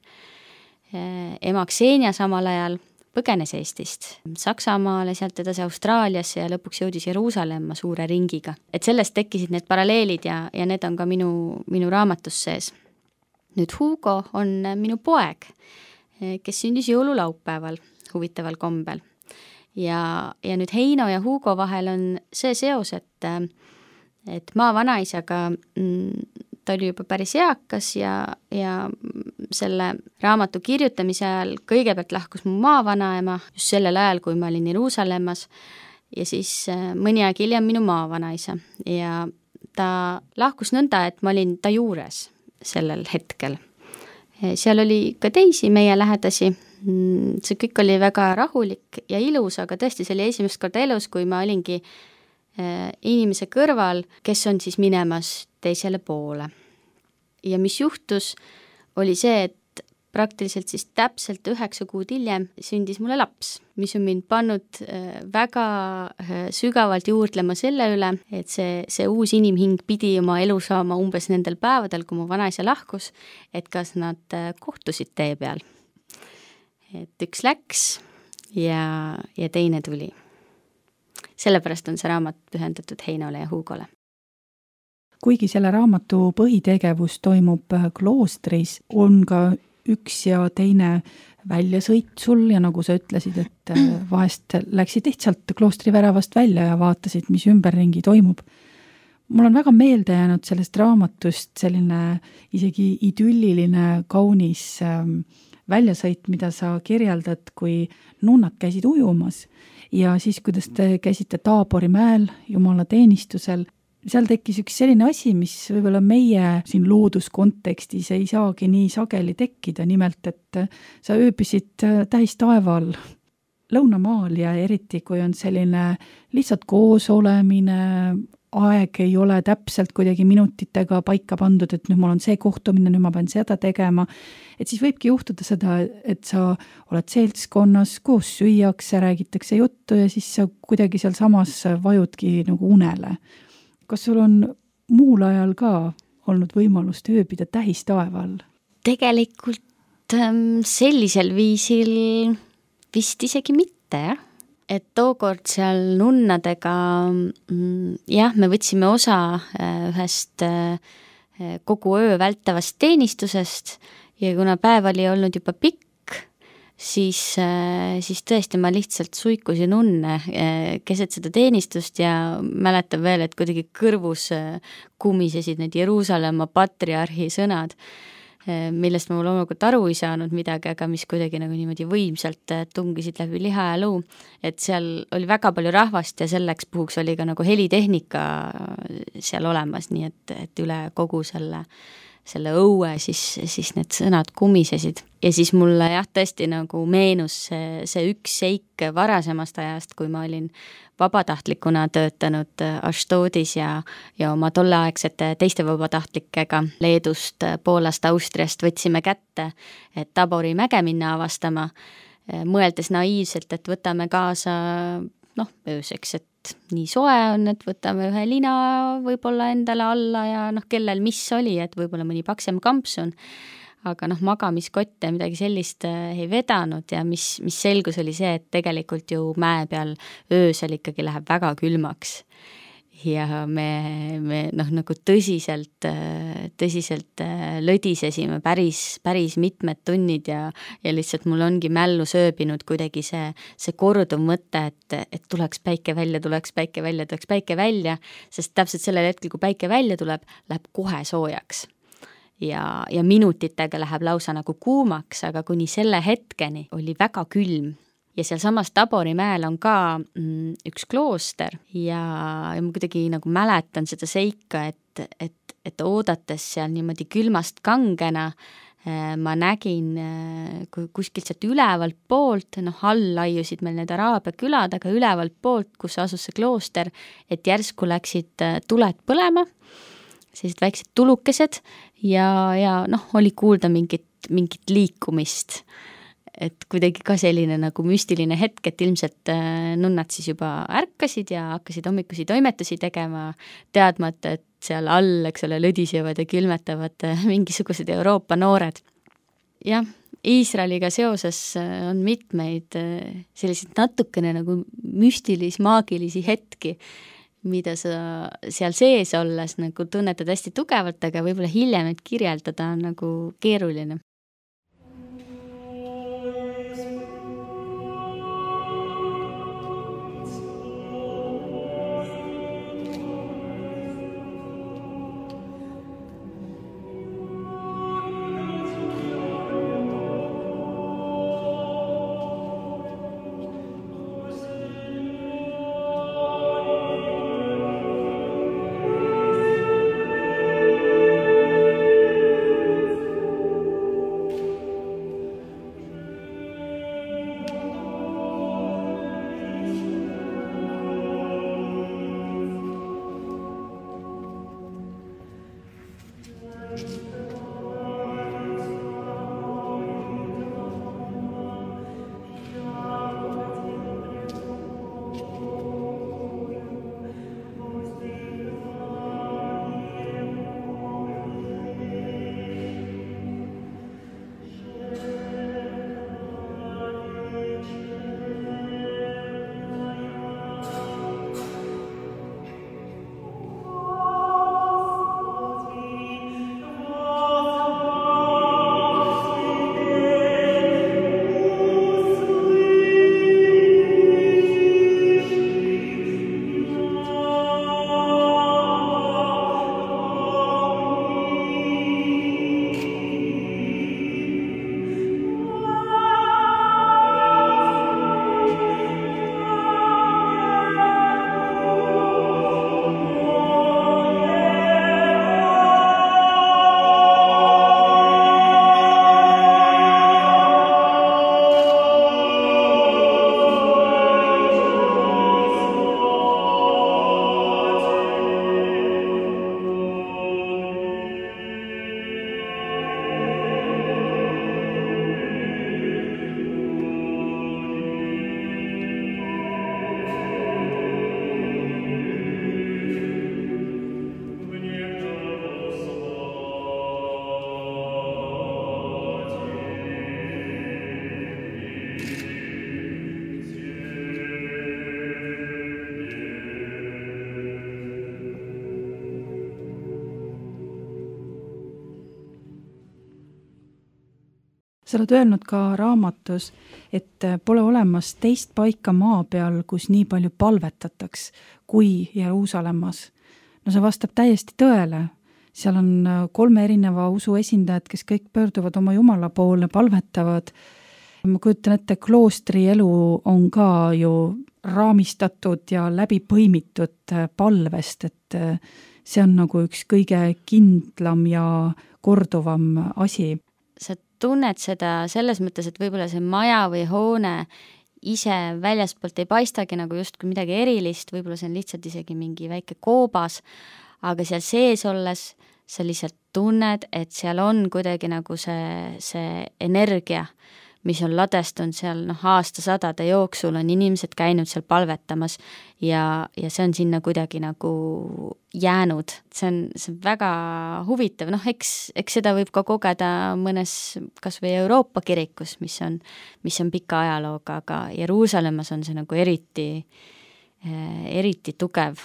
Ema Ksenia samal ajal põgenes Eestist Saksamaale, sealt edasi Austraaliasse ja lõpuks jõudis Jeruusalemma suure ringiga. Et sellest tekkisid need paralleelid ja need on ka minu raamatus sees. Nüüd Hugo on minu poeg, kes sündis jõululaupäeval huvitaval kombel. Ja nüüd Heino ja Hugo vahel on see seos, et maavanaisaga ta oli juba päris eakas ja selle raamatu kirjutamise ajal kõigepealt lahkus mu maavanaema just sellel ajal, kui ma olin Jeruusalemmas ja siis mõni aeg hiljem minu maavanaisa ja ta lahkus nõnda, et ma olin ta juures sellel hetkel. Seal oli ka teisi meie lähedasi, see kõik oli väga rahulik ja ilus, aga tõesti see oli esimest korda elus, kui ma olingi inimese kõrval, kes on siis minemas teisele poole. Ja mis juhtus, oli see, et praktiliselt siis täpselt 9 kuud hiljem sündis mulle laps, mis on mind pannud väga sügavalt juurdlema selle üle, et see uus inimhing pidi oma elu saama umbes nendel päevadel, kui mu vanaisa lahkus, et kas nad kohtusid tee peal. Et üks läks ja teine tuli. Sellepärast on see raamat pühendatud Heinole ja Hugole. Kuigi selle raamatu põhitegevus toimub kloostris, on ka üks ja teine väljasõit sul ja nagu sa ütlesid, et vahest läksid lihtsalt kloostri väravast välja ja vaatasid, mis ümberringi toimub. Mul on väga meelde jäänud sellest raamatust selline isegi idülliline kaunis väljasõit, mida sa kirjeldad, kui nunnad käisid ujumas ja siis, kuidas te käisite Taabori mäel Jumala teenistusel. Seal tekkis üks selline asi, mis võib-olla meie siin looduskontekstis ei saagi nii sageli tekkida, nimelt, et sa ööbisid täis taeval lõunamaal ja eriti, kui on selline lihtsalt koos olemine, aeg ei ole täpselt kuidagi minutitega paika pandud, et nüüd mul on see kohtumine, nüüd ma pean seda tegema, et siis võibki juhtuda seda, et sa oled seltskonnas, koos süüakse, räägitakse juttu ja siis sa kuidagi seal samas vajudki nagu unele. Kas sul on muul ajal ka olnud võimalust ööbida täis taeval? Tegelikult sellisel viisil vist isegi mitte, jah. Et tookord seal nunnadega, jah, me võtsime osa ühest kogu öö vältavast teenistusest ja kuna päev oli olnud juba pikk, siis tõesti ma lihtsalt suikusin unne keset seda teenistust ja mäletan veel, et kuidagi kõrvus kumisesid need Jeruusalemma patriarhi sõnad, millest ma loomulikult aru ei saanud midagi, aga mis kuidagi nagu niimoodi võimsalt tungisid läbi liha ja luu, et seal oli väga palju rahvast ja selleks puhuks oli ka nagu helitehnika seal olemas, nii et üle kogu selle õue siis need sõnad kumisesid. Ja siis mulle jah, tõesti nagu meenus see üks seik varasemast ajast, kui ma olin vabatahtlikuna töötanud Ashdodis ja oma tolleaegsete teiste vabatahtlikega Leedust, Poolast, Austriast võtsime kätte, et Tabori mäge minna avastama, mõeldes naiivselt, et võtame kaasa ööseks, et nii soe on, et võtame ühe lina võib-olla endale alla ja kellel mis oli, et võib-olla mõni paksem kampsun, aga magamiskotte ja midagi sellist ei vedanud ja mis selgus oli see, et tegelikult ju mäe peal öösel ikkagi läheb väga külmaks ja me nagu tõsiselt lödisesime päris mitmed tunnid ja lihtsalt mul ongi mällu sööbinud kuidagi see korduv mõte, et tuleks päike välja, sest täpselt sellel hetkel, kui päike välja tuleb, läheb kohe soojaks. Ja minutitega läheb lausa nagu kuumaks, aga kuni selle hetkeni oli väga külm. Ja seal samas Tabori mäel on ka üks klooster ja ma kuidagi nagu mäletan seda seika, et oodates seal niimoodi külmast kangena ma nägin kuskilt sealt ülevalt poolt, all laiusid meil need Araabia külad, aga ülevalt poolt, kus asus see klooster, et järsku läksid tuled põlema, sellised väiksed tulukesed ja oli kuulda mingit liikumist. Et kuidagi ka selline nagu müstiline hetk, et ilmselt nunnad siis juba ärkasid ja hakkasid hommikusi toimetusi tegema, teadmata, et seal all, eks ole, lõdisevad ja külmetavad mingisugused Euroopa noored. Jah, Iisraeliga seoses on mitmeid selliseid natukene nagu müstilis-maagilisi hetki, mida sa seal sees olles nagu tunnetad hästi tugevalt, aga võib-olla hiljem et kirjeldada on nagu keeruline. sa oled öelnud ka raamatus, et pole olemas teist paika maa peal, kus nii palju palvetataks kui Jeruusalemmas. No see vastab täiesti tõele. Seal on 3 erineva usu esindajad, kes kõik pöörduvad oma Jumala poole, palvetavad. Ma kujutan ette, kloostri elu on ka ju raamistatud ja läbi põimitud palvest, et see on nagu üks kõige kindlam ja korduvam asi. Sa tunned seda selles mõttes, et võib-olla see maja või hoone ise väljaspoolt ei paistagi nagu justkui midagi erilist, võib-olla see on lihtsalt isegi mingi väike koobas, aga seal sees olles sa lihtsalt tunned, et seal on kuidagi nagu see energia, mis on ladestunud seal aastasadade jooksul, on inimesed käinud seal palvetamas ja see on sinna kuidagi nagu jäänud. See on väga huvitav, eks seda võib ka kogeda mõnes kas või Euroopa kirikus, mis on pika ajalooga, aga Jeruusalemmas on see nagu eriti tugev.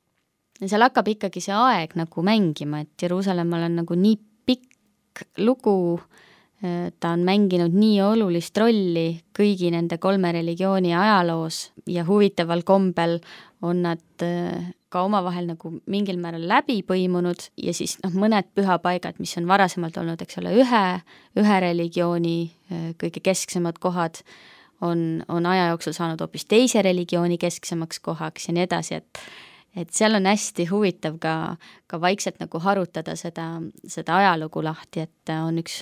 Ja seal hakkab ikkagi see aeg nagu mängima, et Jeruusalemmal on nagu nii pikk lugu, ta on mänginud nii olulist rolli kõigi nende 3 religiooni ajaloos ja huvitaval kombel on nad ka omavahel nagu mingil määral läbi põimunud ja siis mõned pühapaigad, mis on varasemalt olnud, eks ole, ühe religiooni kõige kesksemad kohad, on aja jooksul saanud hoopis teise religiooni kesksemaks kohaks ja nii edasi, et seal on hästi huvitav ka vaikselt nagu harutada seda ajalugu lahti, et on üks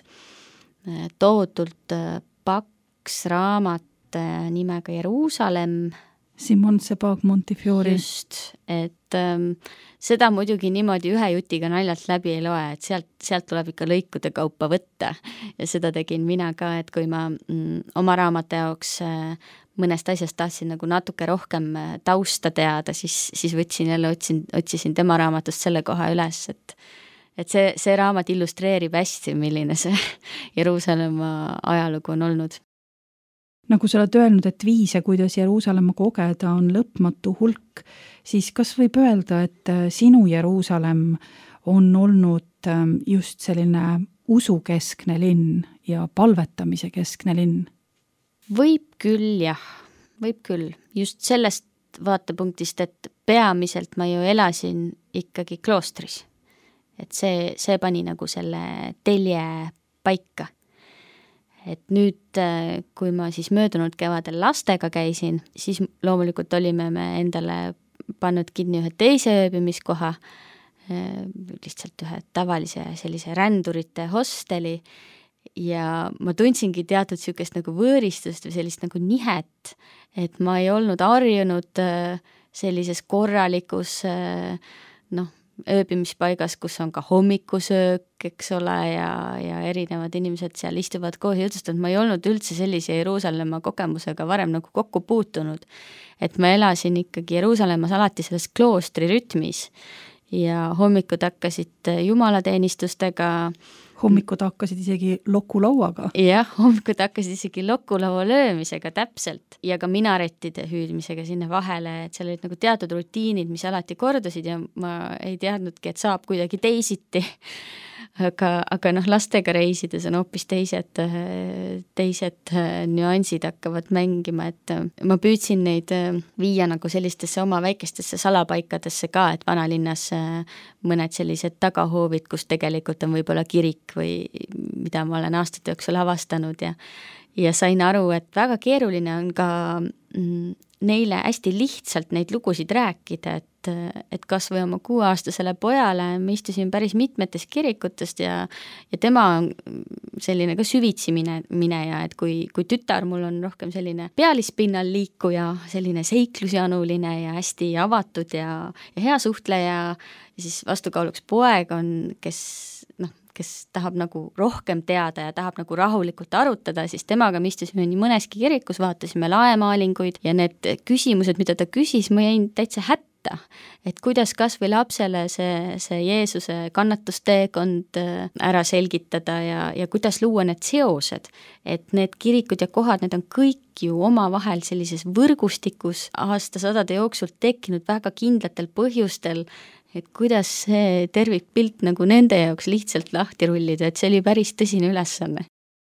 tohutult paks raamat nimega Jeruusalemm. Simon Sebag Montefiore. Just, et seda muidugi niimoodi ühe jutiga naljalt läbi ei loe, et sealt tuleb ikka lõikude kaupa võtta ja seda tegin mina ka, et kui ma oma raamatu jaoks mõnest asjast tahtsin nagu natuke rohkem tausta teada, siis võtsin jälle, otsisin tema raamatust selle koha üles, et see raamat illustreerib hästi, milline see Jeruusalemma ajalugu on olnud. Nagu sa oled öelnud, et viise, kuidas Jeruusalemma kogeda, on lõpmatu hulk, siis kas võib öelda, et sinu Jeruusalemm on olnud just selline usukeskne linn ja palvetamise keskne linn? Võib küll, jah. Võib küll. Just sellest vaatepunktist, et peamiselt ma ju elasin ikkagi kloostris. Et see pani nagu selle telje paika. Et nüüd, kui ma siis möödunud kevadel lastega käisin, siis loomulikult olime me endale pannud kinni ühe teise ööbimiskoha, lihtsalt ühe tavalise sellise rändurite hosteli ja ma tundsingi teatud sükest nagu võõristust või sellist nagu nihet, et ma ei olnud harjunud sellises korralikus ööbimispaigas, kus on ka hommikusöök, eks ole, ja erinevad inimesed seal istuvad koos ja jutustavad, ma ei olnud üldse sellise Jeruusalemma kogemusega varem nagu kokku puutunud. Et ma elasin ikkagi Jeruusalemmas alati selles kloostri rütmis ja hommikud hakkasid jumalateenistustega. Hommikud hakkasid isegi lokulauaga. Jah, hommikud hakkasid isegi lokulaua löömisega täpselt ja ka minarettide hüüdmisega sinna vahele, et seal olid nagu teatud rutiinid, mis alati kordusid ja ma ei teadnudki, et saab kuidagi teisiti. Aga lastega reisides on hoopis teised nüansid hakkavad mängima, et ma püüdsin neid viia nagu sellistesse oma väikestesse salapaikadesse ka, et vanalinnas mõned sellised tagahoovid, kus tegelikult on võib-olla kirik või mida ma olen aastate jooksul avastanud ja sain aru, et väga keeruline on ka neile hästi lihtsalt neid lugusid rääkida, et kas või oma 6-aastasele pojale me istusin päris mitmetest kirikutest ja tema on selline ka süvitsi mineja, et kui tütar mul on rohkem selline pealispinnal liikuja, selline seiklusjanuline ja hästi avatud ja hea suhtleja ja siis vastukaaluks poeg on, kes tahab nagu rohkem teada ja tahab nagu rahulikult arutada, siis temaga me istusime nii mõneski kirikus, vaatasime laemaalinguid ja need küsimused, mida ta küsis, ma jäin täitsa hätta, et kuidas kas või lapsele see Jeesuse kannatusteekond ära selgitada ja kuidas luua need seosed, et need kirikud ja kohad, need on kõik ju omavahel sellises võrgustikus aastasadade jooksul tekkinud väga kindlatel põhjustel, et kuidas see tervikpilt nagu nende jaoks lihtsalt lahti rullida, et see oli päris tõsine ülesanne.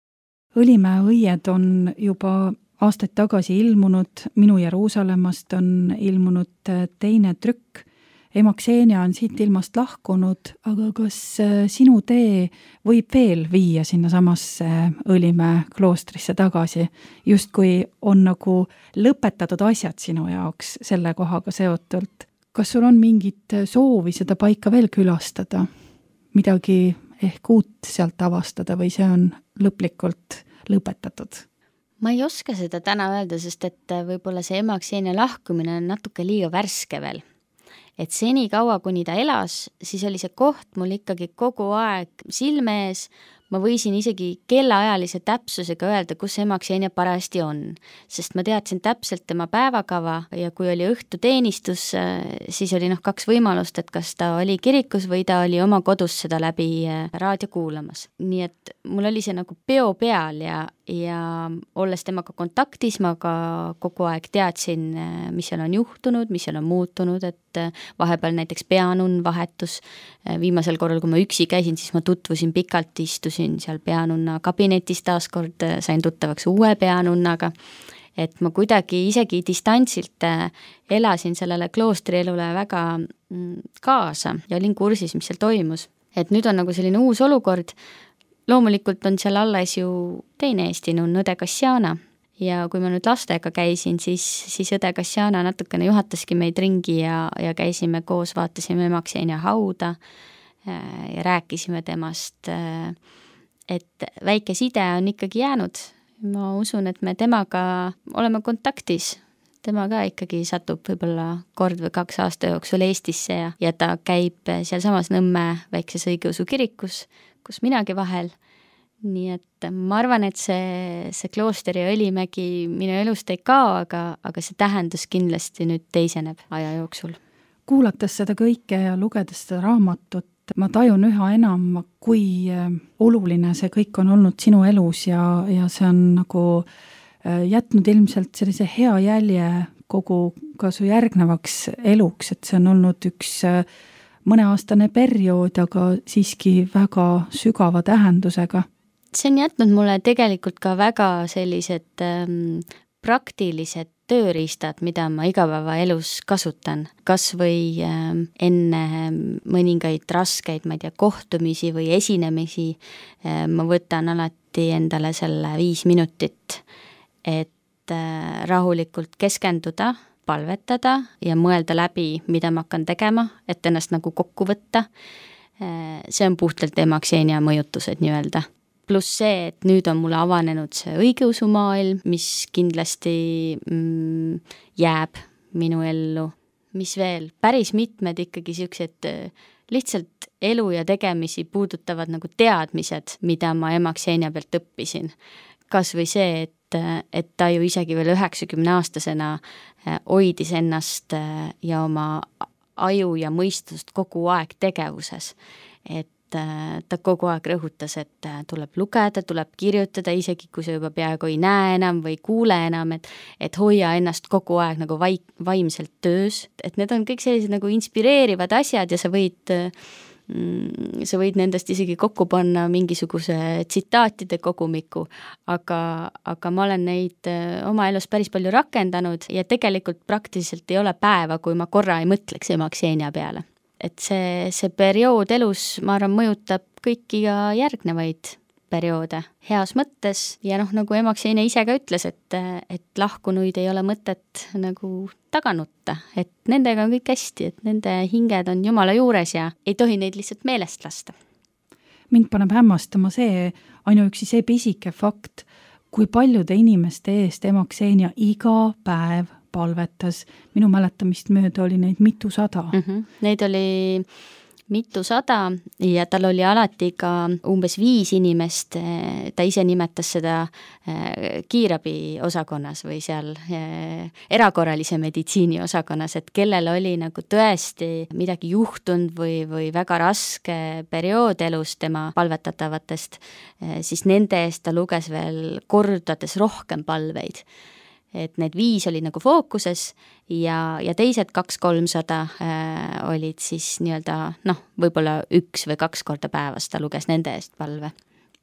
Õlimäe õied on juba aastaid tagasi ilmunud, Minu Jeruusalemmast on ilmunud teine trükk. Emaksenia on siit ilmast lahkunud, aga kas sinu tee võib veel viia sinna samasse Õlimäe kloostrisse tagasi, justkui on nagu lõpetatud asjad sinu jaoks selle kohaga seotult? Kas sul on mingit soovi seda paika veel külastada, midagi ehk uut sealt avastada või see on lõplikult lõpetatud? Ma ei oska seda täna öelda, sest et võib-olla see Emaksenia lahkumine on natuke liiga värske veel. Et seni kaua, kuni ta elas, siis oli see koht mul ikkagi kogu aeg silme ees. Ma võisin isegi kellaajalise täpsusega öelda, kus Emaksenia parajasti on, sest ma teadsin täpselt tema päevakava ja kui oli õhtuteenistus, siis oli 2 võimalust, et kas ta oli kirikus või ta oli oma kodus seda läbi raadio kuulamas. Nii et mul oli see nagu peo peal ja olles temaga kontaktis, ma ka kogu aeg teadsin, mis seal on juhtunud, mis seal on muutunud, et vahepeal näiteks peanunn vahetus. Viimasel korral, kui ma üksi käisin, siis ma tutvusin pikalt, istusin seal peanunna kabinetis taaskord, sain tuttavaks uue peanunnaga, et ma kuidagi isegi distantsilt elasin sellele kloostrielule väga kaasa ja olin kursis, mis seal toimus. Et nüüd on nagu selline uus olukord. Loomulikult on seal alles ju teine Eesti nunn, õde Kassiana. Ja kui ma nüüd lastega käisin, siis õde Kassiana natukene juhataski meid ringi ja käisime koos, vaatasime Emaksenia hauda ja rääkisime temast, et väike side on ikkagi jäänud. Ma usun, et me temaga oleme kontaktis. Tema ka ikkagi satub võib-olla kord või 2 aasta jooksul Eestisse ja ta käib seal samas Nõmme väikses õigeusu kirikus, kus minagi vahel. Nii et ma arvan, et see klooster ja Õlimägi minu elust ei kao, aga see tähendus kindlasti nüüd teiseneb aja jooksul. Kuulates seda kõike ja lugedes seda raamatut, ma tajun üha enam, kui oluline see kõik on olnud sinu elus ja see on nagu jätnud ilmselt sellise hea jälje kogu ka su järgnevaks eluks, et see on olnud üks mõneaastane periood, aga siiski väga sügava tähendusega. See on jätnud mulle tegelikult ka väga sellised praktilised tööriistad, mida ma igapäevaelus kasutan. Kas või enne mõningaid raskeid, ma ei tea, kohtumisi või esinemisi ma võtan alati endale selle 5 minutit, et rahulikult keskenduda, palvetada ja mõelda läbi, mida ma hakkan tegema, et ennast nagu kokku võtta. See on puhtalt Emaksenia mõjutused nii-öelda. Pluss see, et nüüd on mulle avanenud see õigeusumaailm, mis kindlasti jääb minu ellu. Mis veel? Päris mitmed ikkagi siuksed lihtsalt elu ja tegemisi puudutavad nagu teadmised, mida ma Emaksenia pealt õppisin. Kas või see, et ta ju isegi veel 90-aastasena hoidis ennast ja oma aju ja mõistust kogu aeg tegevuses. Et ta kogu aeg rõhutas, et tuleb lugeda, tuleb kirjutada, isegi kui sa juba peaaegu ei näe enam või kuule enam, et hoia ennast kogu aeg nagu vaimselt töös. Et need on kõik sellised nagu inspireerivad asjad ja sa võid nendest isegi kokku panna mingisuguse tsitaatide kogumiku, aga ma olen neid oma elus päris palju rakendanud ja tegelikult praktiliselt ei ole päeva, kui ma korra ei mõtleks Emaksenia peale. Et see periood elus, ma arvan, mõjutab kõiki ja järgnevaid perioode heas mõttes ja nagu Emaksenia ise ka ütles, et lahkunuid ei ole mõtet nagu taganutta, et nendega on kõik hästi, et nende hinged on Jumala juures ja ei tohi neid lihtsalt meelest lasta. Mind paneb hämmastama ainuüksi see pisike fakt, kui paljude inimeste eest Emaksenia iga päev palvetas. Minu mäletamist mööda oli neid mitusada. Neid oli mitusada ja tal oli alati ka umbes 5 inimest, ta ise nimetas seda kiirabi osakonnas või seal erakorralise meditsiini osakonnas, et kellel oli nagu tõesti midagi juhtunud või väga raske periood elus tema palvetatavatest, siis nende eest ta luges veel kordades rohkem palveid. Et need 5 oli nagu fookuses ja teised 200-300 olid siis nii-öelda, võib-olla 1 või 2 korda päevas ta luges nende eest palve.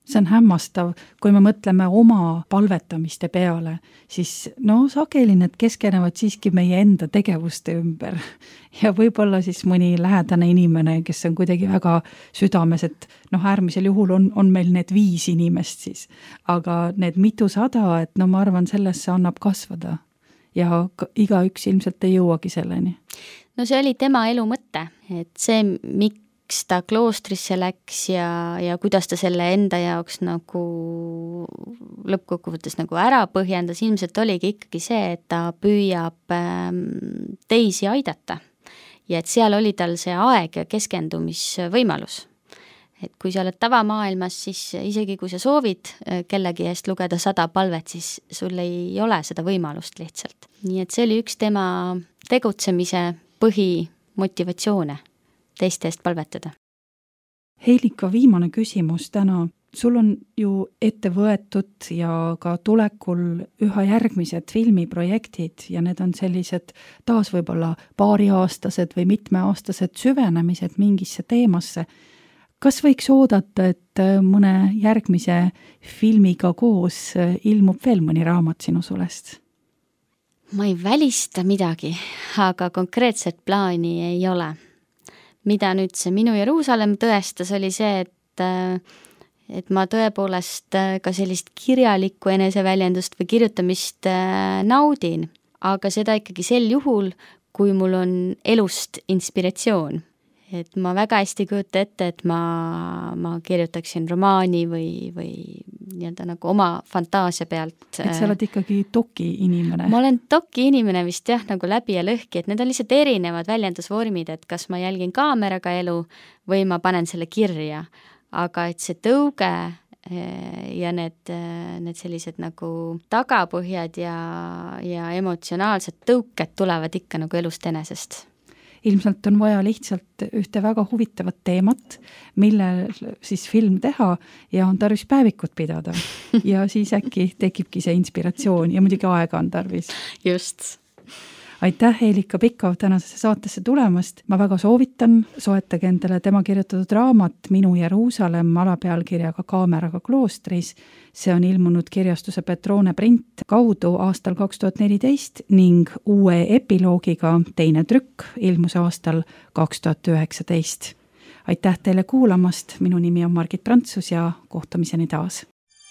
See on hämmastav, kui me mõtleme oma palvetamiste peale, siis sageli need keskenevad siiski meie enda tegevuste ümber. Ja võib-olla siis mõni lähedane inimene, kes on kuidagi väga südames, et äärmisel juhul on meil need 5 inimest siis. Aga need mitusada, et ma arvan, sellesse annab kasvada. Ja igaüks ilmselt ei jõuagi selleni. No see oli tema elu mõte, et see, miks ta kloostrisse läks ja kuidas ta selle enda jaoks nagu lõppkokkuvõttes nagu ära põhjendas, ilmselt oligi ikkagi see, et ta püüab teisi aidata ja et seal oli tal see aeg ja keskendumisvõimalus. Et kui sa oled tavamaailmas, siis isegi kui sa soovid kellegi eest lugeda 100 palvet, siis sul ei ole seda võimalust lihtsalt. Nii et see oli üks tema tegutsemise põhimotivatsioone. Teiste eest palvetada. Heilika, viimane küsimus täna. Sul on ju ette võetud ja ka tulekul üha järgmised filmiprojektid ja need on sellised taas võib-olla paariaastased või mitmeaastased süvenemised mingisse teemasse. Kas võiks oodata, et mõne järgmise filmiga koos ilmub veel mõni raamat sinu sulest? Ma ei välista midagi, aga konkreetset plaani ei ole. Mida nüüd see Minu Jeruusalemm tõestas, oli see, et ma tõepoolest ka sellist kirjalikku eneseväljendust või kirjutamist naudin, aga seda ikkagi sel juhul, kui mul on elust inspiratsioon. Et ma väga hästi kujuta ette, et ma kirjutaksin romaani või nii-öelda nagu oma fantaasia pealt. Et sa oled ikkagi doki inimene. Ma olen doki inimene vist nagu läbi ja lõhki, et need on lihtsalt erinevad väljendusvormid, et kas ma jälgin kaameraga elu või ma panen selle kirja. Aga et see tõuge ja need sellised nagu tagapõhjad ja emotsionaalsed tõuked tulevad ikka nagu elust enesest. Ilmselt on vaja lihtsalt ühte väga huvitavat teemat, millel siis film teha ja on tarvis päevikut pidada. Ja siis äkki tekibki see inspiratsioon ja muidugi aega on tarvis. Just. Aitäh, Heilika Pikov, tänasesse saatesse tulemast. Ma väga soovitan, soetage endale tema kirjutatud raamat Minu Jeruusalemm alapealkirjaga Kaameraga kloostris. See on ilmunud kirjastuse Petrone print kaudu aastal 2014 ning uue epiloogiga teine trükk ilmus aastal 2019. Aitäh teile kuulamast, minu nimi on Margit Prantsus ja kohtumiseni taas.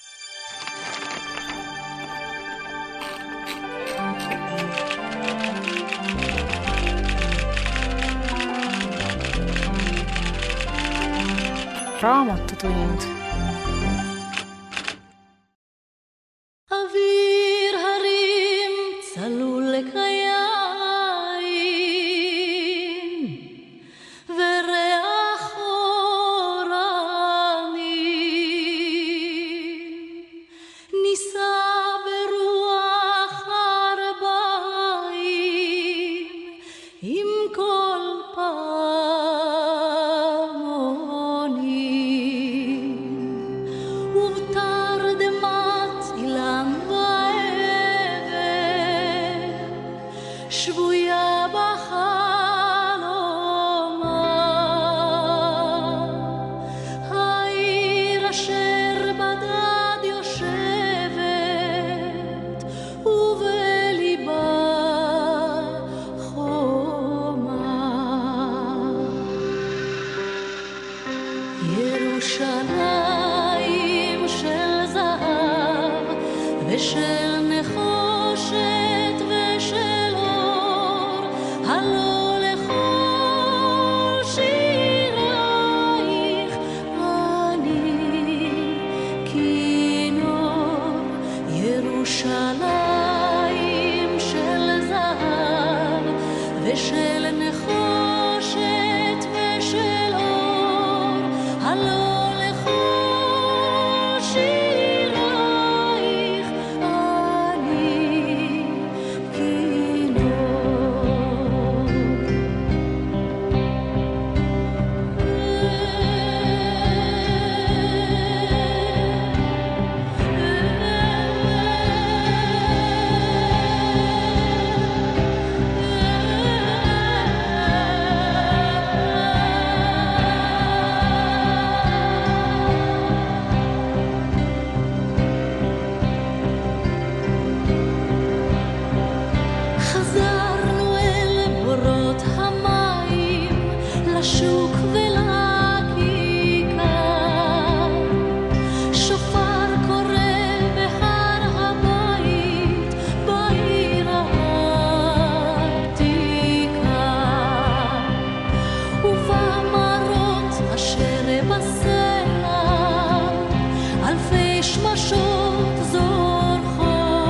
Raamatutund. Avir harim tsalul lekayain vereach orani nisa beruach arba'in im kol ירושלים של זהב ושל נחושת ושל אור, הלא לכל שירייך אני כינור. ירושלים של זהב ושל נחושת ושל אור, הלא לכל שירייך נראה בסלע אלפי שמשות זורחות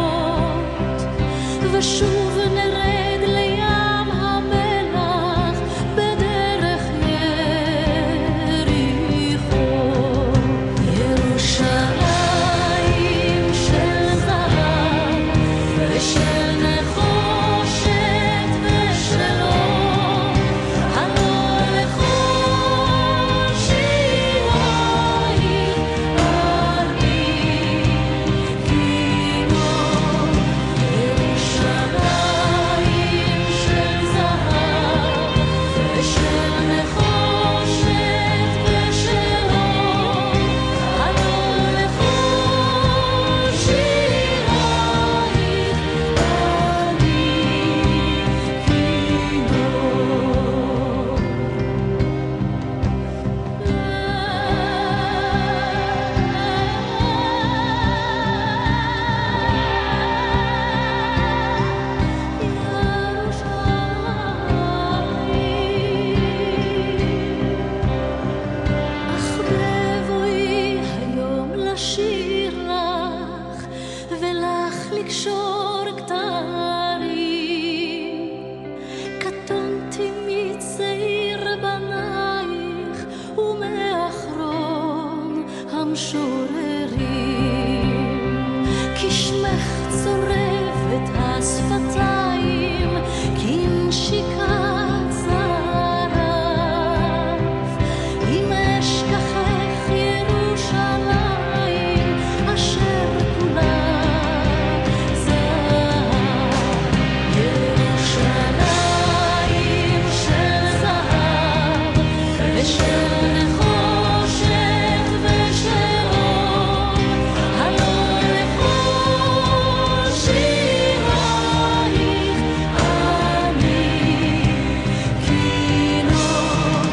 ושוב נרד לים המלח בדרך יריחו ירושלים של זהב ושל נחושת ושל אור הלא לכל שירייך אני כינור ירושלים של זהב ושל נחושת ושל אור הלא לכל שירייך אני אך בבואי היום לשיר לך ולך לקשור כתרים קטונתי מצעיר בנייך ומאחרון המשוררים כי שמך צורף את השפתיים כנשיקת זרף אם אשכחך ירושלים אשר כולה זהב ירושלים של זהב ושל נחושת ושל אור הלא לכל שירייך אני כינור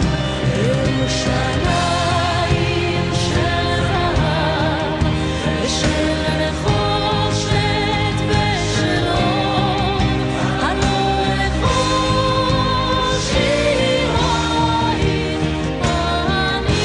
ירושלים של זהב ושל נחושת ושל אור הלא לכל שירייך אני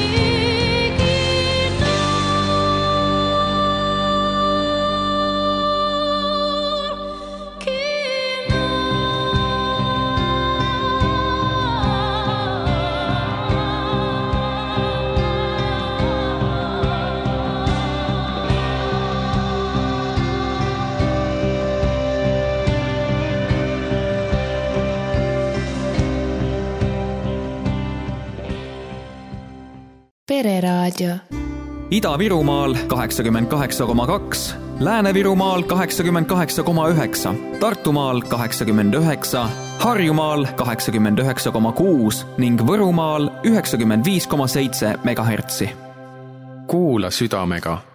Pereraadio. Ida-Virumaal 88,2, Lääne-Virumaal 88,9, Tartumaal 89, Harjumaal 89,6 ning Võrumaal 95,7 MHz. Kuula südamega